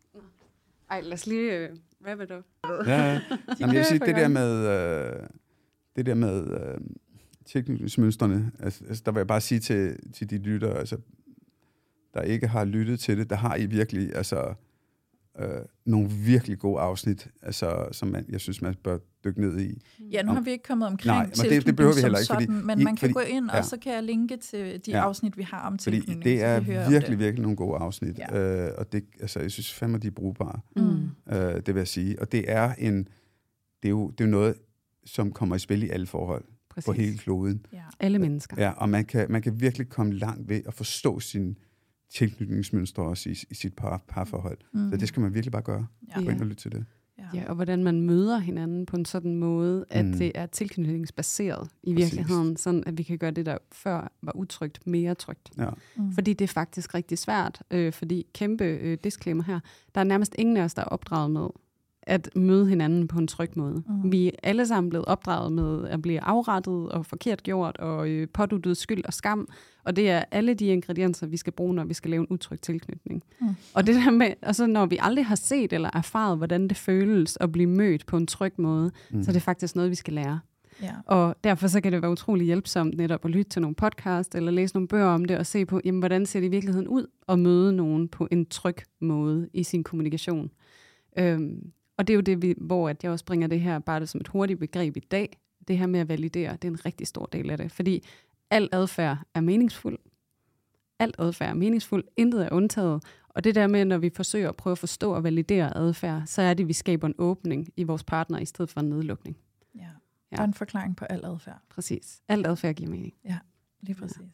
Ej, lad os lige wrap it up. Ja. Jamen, jeg vil sige, det der med tilknytningsmønstrene, altså, der vil jeg bare sige til de lyttere, altså, der ikke har lyttet til det, der har I virkelig nogle virkelig gode afsnit, altså, som jeg synes, man bør dykke ned i. Ja, nu har vi ikke kommet omkring tilknytning det behøver vi heller ikke, sådan, men man kan gå ind, og så kan jeg linke til de afsnit, vi har om tilknytning. Fordi det er virkelig nogle gode afsnit, og det, altså, jeg synes fandme, de er brugbare, det vil jeg sige. Og det er jo noget, som kommer i spil i alle forhold. Præcis. På hele kloden. Ja. Alle mennesker. Ja, og man kan virkelig komme langt ved at forstå sin tilknytningsmønstre også i sit parforhold. Så det skal man virkelig bare gøre. Gå ind og lytte til det. Ja, og hvordan man møder hinanden på en sådan måde, at det er tilknytningsbaseret i virkeligheden, sådan at vi kan gøre det, der før var utrygt, mere trygt. Ja. Fordi det er faktisk rigtig svært, fordi kæmpe disclaimer her, der er nærmest ingen af os, der er opdraget med at møde hinanden på en tryg måde. Vi er alle sammen blevet opdraget med at blive afrettet og forkert gjort og påduttet skyld og skam. Og det er alle de ingredienser, vi skal bruge, når vi skal lave en utryg tilknytning. Og det der med, altså når vi aldrig har set eller erfaret, hvordan det føles at blive mødt på en tryg måde, så er det faktisk noget, vi skal lære. Ja. Og derfor så kan det være utrolig hjælpsomt netop at lytte til nogle podcast eller læse nogle bøger om det og se på, jamen, hvordan ser det i virkeligheden ud at møde nogen på en tryg måde i sin kommunikation. Og det er jo det, hvor at jeg også bringer det her bare som et hurtigt begreb i dag. Det her med at validere, det er en rigtig stor del af det. Fordi al adfærd er meningsfuld. Al adfærd er meningsfuld. Intet er undtaget. Og det der med, når vi forsøger at prøve at forstå og validere adfærd, så er det, at vi skaber en åbning i vores partner, i stedet for en nedlukning. Ja, der er en forklaring på al adfærd. Præcis. Al adfærd giver mening. Ja, lige præcis. Ja.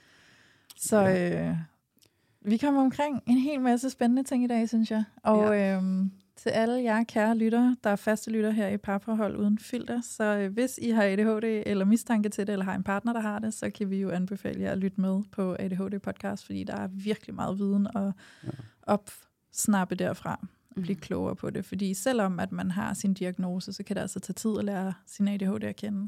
Så vi kommer omkring en hel masse spændende ting i dag, synes jeg. Og til alle jer kære lyttere, der er faste lyttere her i Parforhold Uden Filter, så hvis I har ADHD eller mistanke til det, eller har en partner, der har det, så kan vi jo anbefale jer at lytte med på ADHD-podcast, fordi der er virkelig meget viden at opsnappe derfra og blive klogere på det. Fordi selvom at man har sin diagnose, så kan det altså tage tid at lære sin ADHD at kende,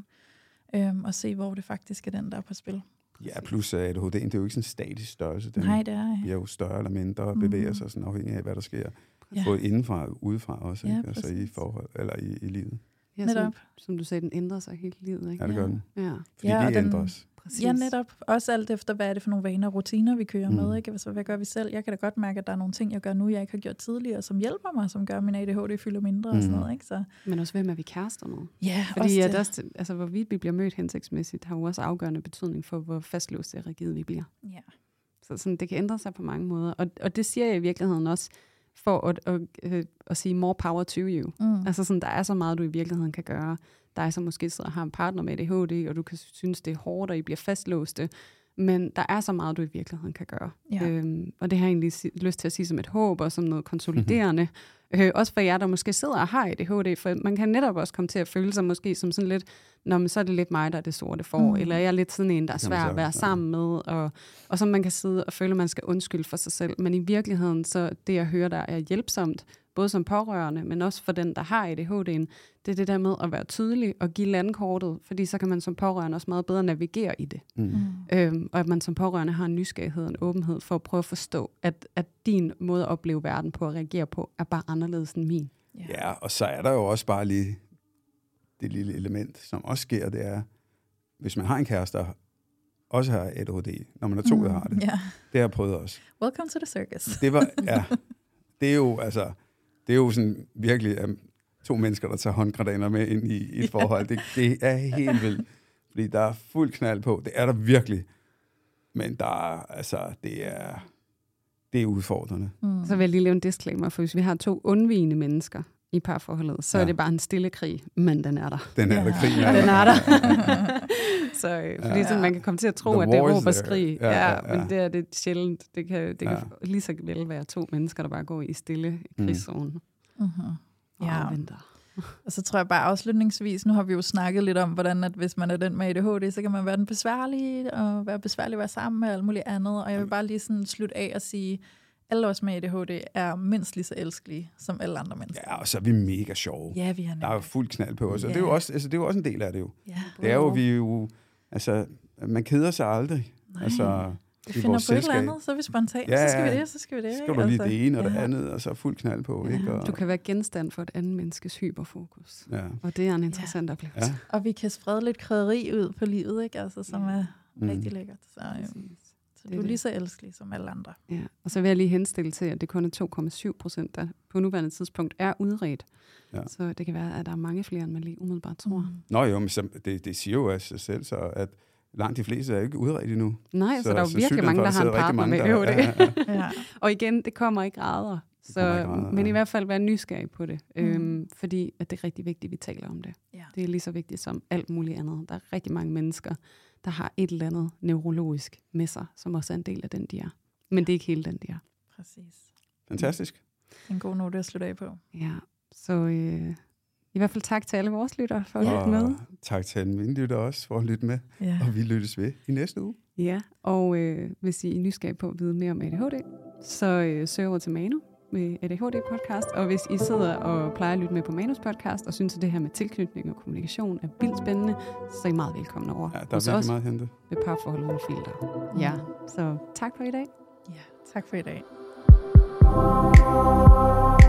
og se, hvor det faktisk er den, der er på spil. Ja, plus ADHD'en, det er jo ikke sådan en statisk størrelse. Nej, det er. Vi er jo større eller mindre og bevæger sig sådan afhængig af, hvad der sker. Både indenfra og udefra også, ikke? Altså i forhold eller i livet. Ja, som du sagde, den ændrer sig hele livet, ikke? Ja, det gør den. Ja. Fordi vi ændres. Præcis. Ja, netop. Også alt efter, hvad er det for nogle vaner og rutiner, vi kører med, ikke? Så hvad gør vi selv? Jeg kan da godt mærke, at der er nogle ting, jeg gør nu, jeg ikke har gjort tidligere, som hjælper mig, som gør, at min ADHD fylder mindre og sådan noget, ikke? Så. Men også, hvem er vi kærester med? Ja, fordi også altså, hvorvidt vi bliver mødt hensigtsmæssigt, har jo også afgørende betydning for, hvor fastlåste og rigide vi bliver. Ja. Så sådan, det kan ændre sig på mange måder. Og det siger jeg i virkeligheden også, for at sige more power to you. Altså sådan, der er så meget, du i virkeligheden kan gøre. Dig, som måske sidder og har en partner med ADHD, og du kan synes, det er hårdt, og I bliver fastlåste. Men der er så meget, du i virkeligheden kan gøre. Ja. Og det har jeg egentlig lyst til at sige som et håb, og som noget konsoliderende. Også for jer, der måske sidder og har ADHD, for man kan netop også komme til at føle sig måske som sådan lidt, men så er det lidt mig, der er det sorte får, eller jeg er lidt sådan en, der er svær at være sammen med, og så man kan sidde og føle, at man skal undskylde for sig selv. Men i virkeligheden, så det jeg hører, der er hjælpsomt, både som pårørende, men også for den, der har ADHD'en, det er det der med at være tydelig og give landkortet, fordi så kan man som pårørende også meget bedre navigere i det. Og at man som pårørende har en nysgerrighed og en åbenhed for at prøve at forstå, at din måde at opleve verden på og reagere på, er bare anderledes end min. Ja, og så er der jo også bare lige det lille element, som også sker, det er, hvis man har en kæreste, der også har ADHD, når man er to, der har det. Yeah. Det har jeg prøvet også. Welcome to the circus. Det er jo sådan virkelig to mennesker, der tager håndgranater med ind i et forhold. Det er helt vildt, fordi der er fuld knald på. Det er der virkelig. Men det er udfordrende. Så vil jeg lige lave en disclaimer, for hvis vi har to undvigende mennesker i parforholdet, så er det bare en stille krig, men den er der. Den er der, krigen er der. Den er der. Så fordi sådan, man kan komme til at tro, at det er råb og skrig. Men det er det sjældent. Det kan lige så vel være to mennesker, der bare går i stille krigszone. Og så tror jeg bare afslutningsvis, nu har vi jo snakket lidt om, hvordan at hvis man er den med ADHD, så kan man være den besværlige, og være besværlig at være sammen med, og alt muligt andet. Og jeg vil bare lige sådan slutte af og sige, alle os med ADHD er mindst lige så elskelige som alle andre mennesker. Ja, og så er vi mega sjove. Ja, vi er. Der er jo fuld knald på os, og det er jo også, det er jo også en del af det jo. Ja, det er jo, man keder sig aldrig. Altså, Vi finder på et eller andet, så er vi spontant. Ja, så skal vi det, så skal vi det. Så skal du lige det ene og det andet, og så fuld knald på. Ja. Ikke? Og... Du kan være genstand for et andet menneskes hyperfokus. Ja. Og det er en interessant oplevelse. Ja. Og vi kan sprede lidt krydderi ud på livet, ikke? Altså, som er rigtig lækkert. Så du er lige så elskelig som alle andre. Ja. Og så vil jeg lige henstille til, at det kun er 2,7%, der på nuværende tidspunkt er udredt. Ja. Så det kan være, at der er mange flere, end man lige umiddelbart tror. Nå jo, men det siger jo af sig selv, så at langt de fleste er ikke udredt endnu. Nej, så der er jo virkelig mange, der har en partner med ADHD. Ja. Og igen, det kommer i grader. Men i hvert fald være nysgerrig på det. Fordi at det er rigtig vigtigt, at vi taler om det. Ja. Det er lige så vigtigt som alt muligt andet. Der er rigtig mange mennesker, der har et eller andet neurologisk med sig, som også er en del af den, de er. Men det er ikke hele den, de er. Præcis. Fantastisk. En god note at slutte af på. Ja, så i hvert fald tak til alle vores lyttere for at lytte med. Tak til alle mine lyttere også for at lytte med. Ja. Og vi lyttes ved i næste uge. Ja, og hvis I er nysgerrige på at vide mere om ADHD, så søg over til Manu med ADHD-podcast. Og hvis I sidder og plejer at lytte med på Manus podcast, og synes, at det her med tilknytning og kommunikation er vildt spændende, så er I meget velkommen over. Ja, der er virkelig meget at hente. Ved Parforhold uden filter. Ja, så tak for i dag. Ja, tak for i dag.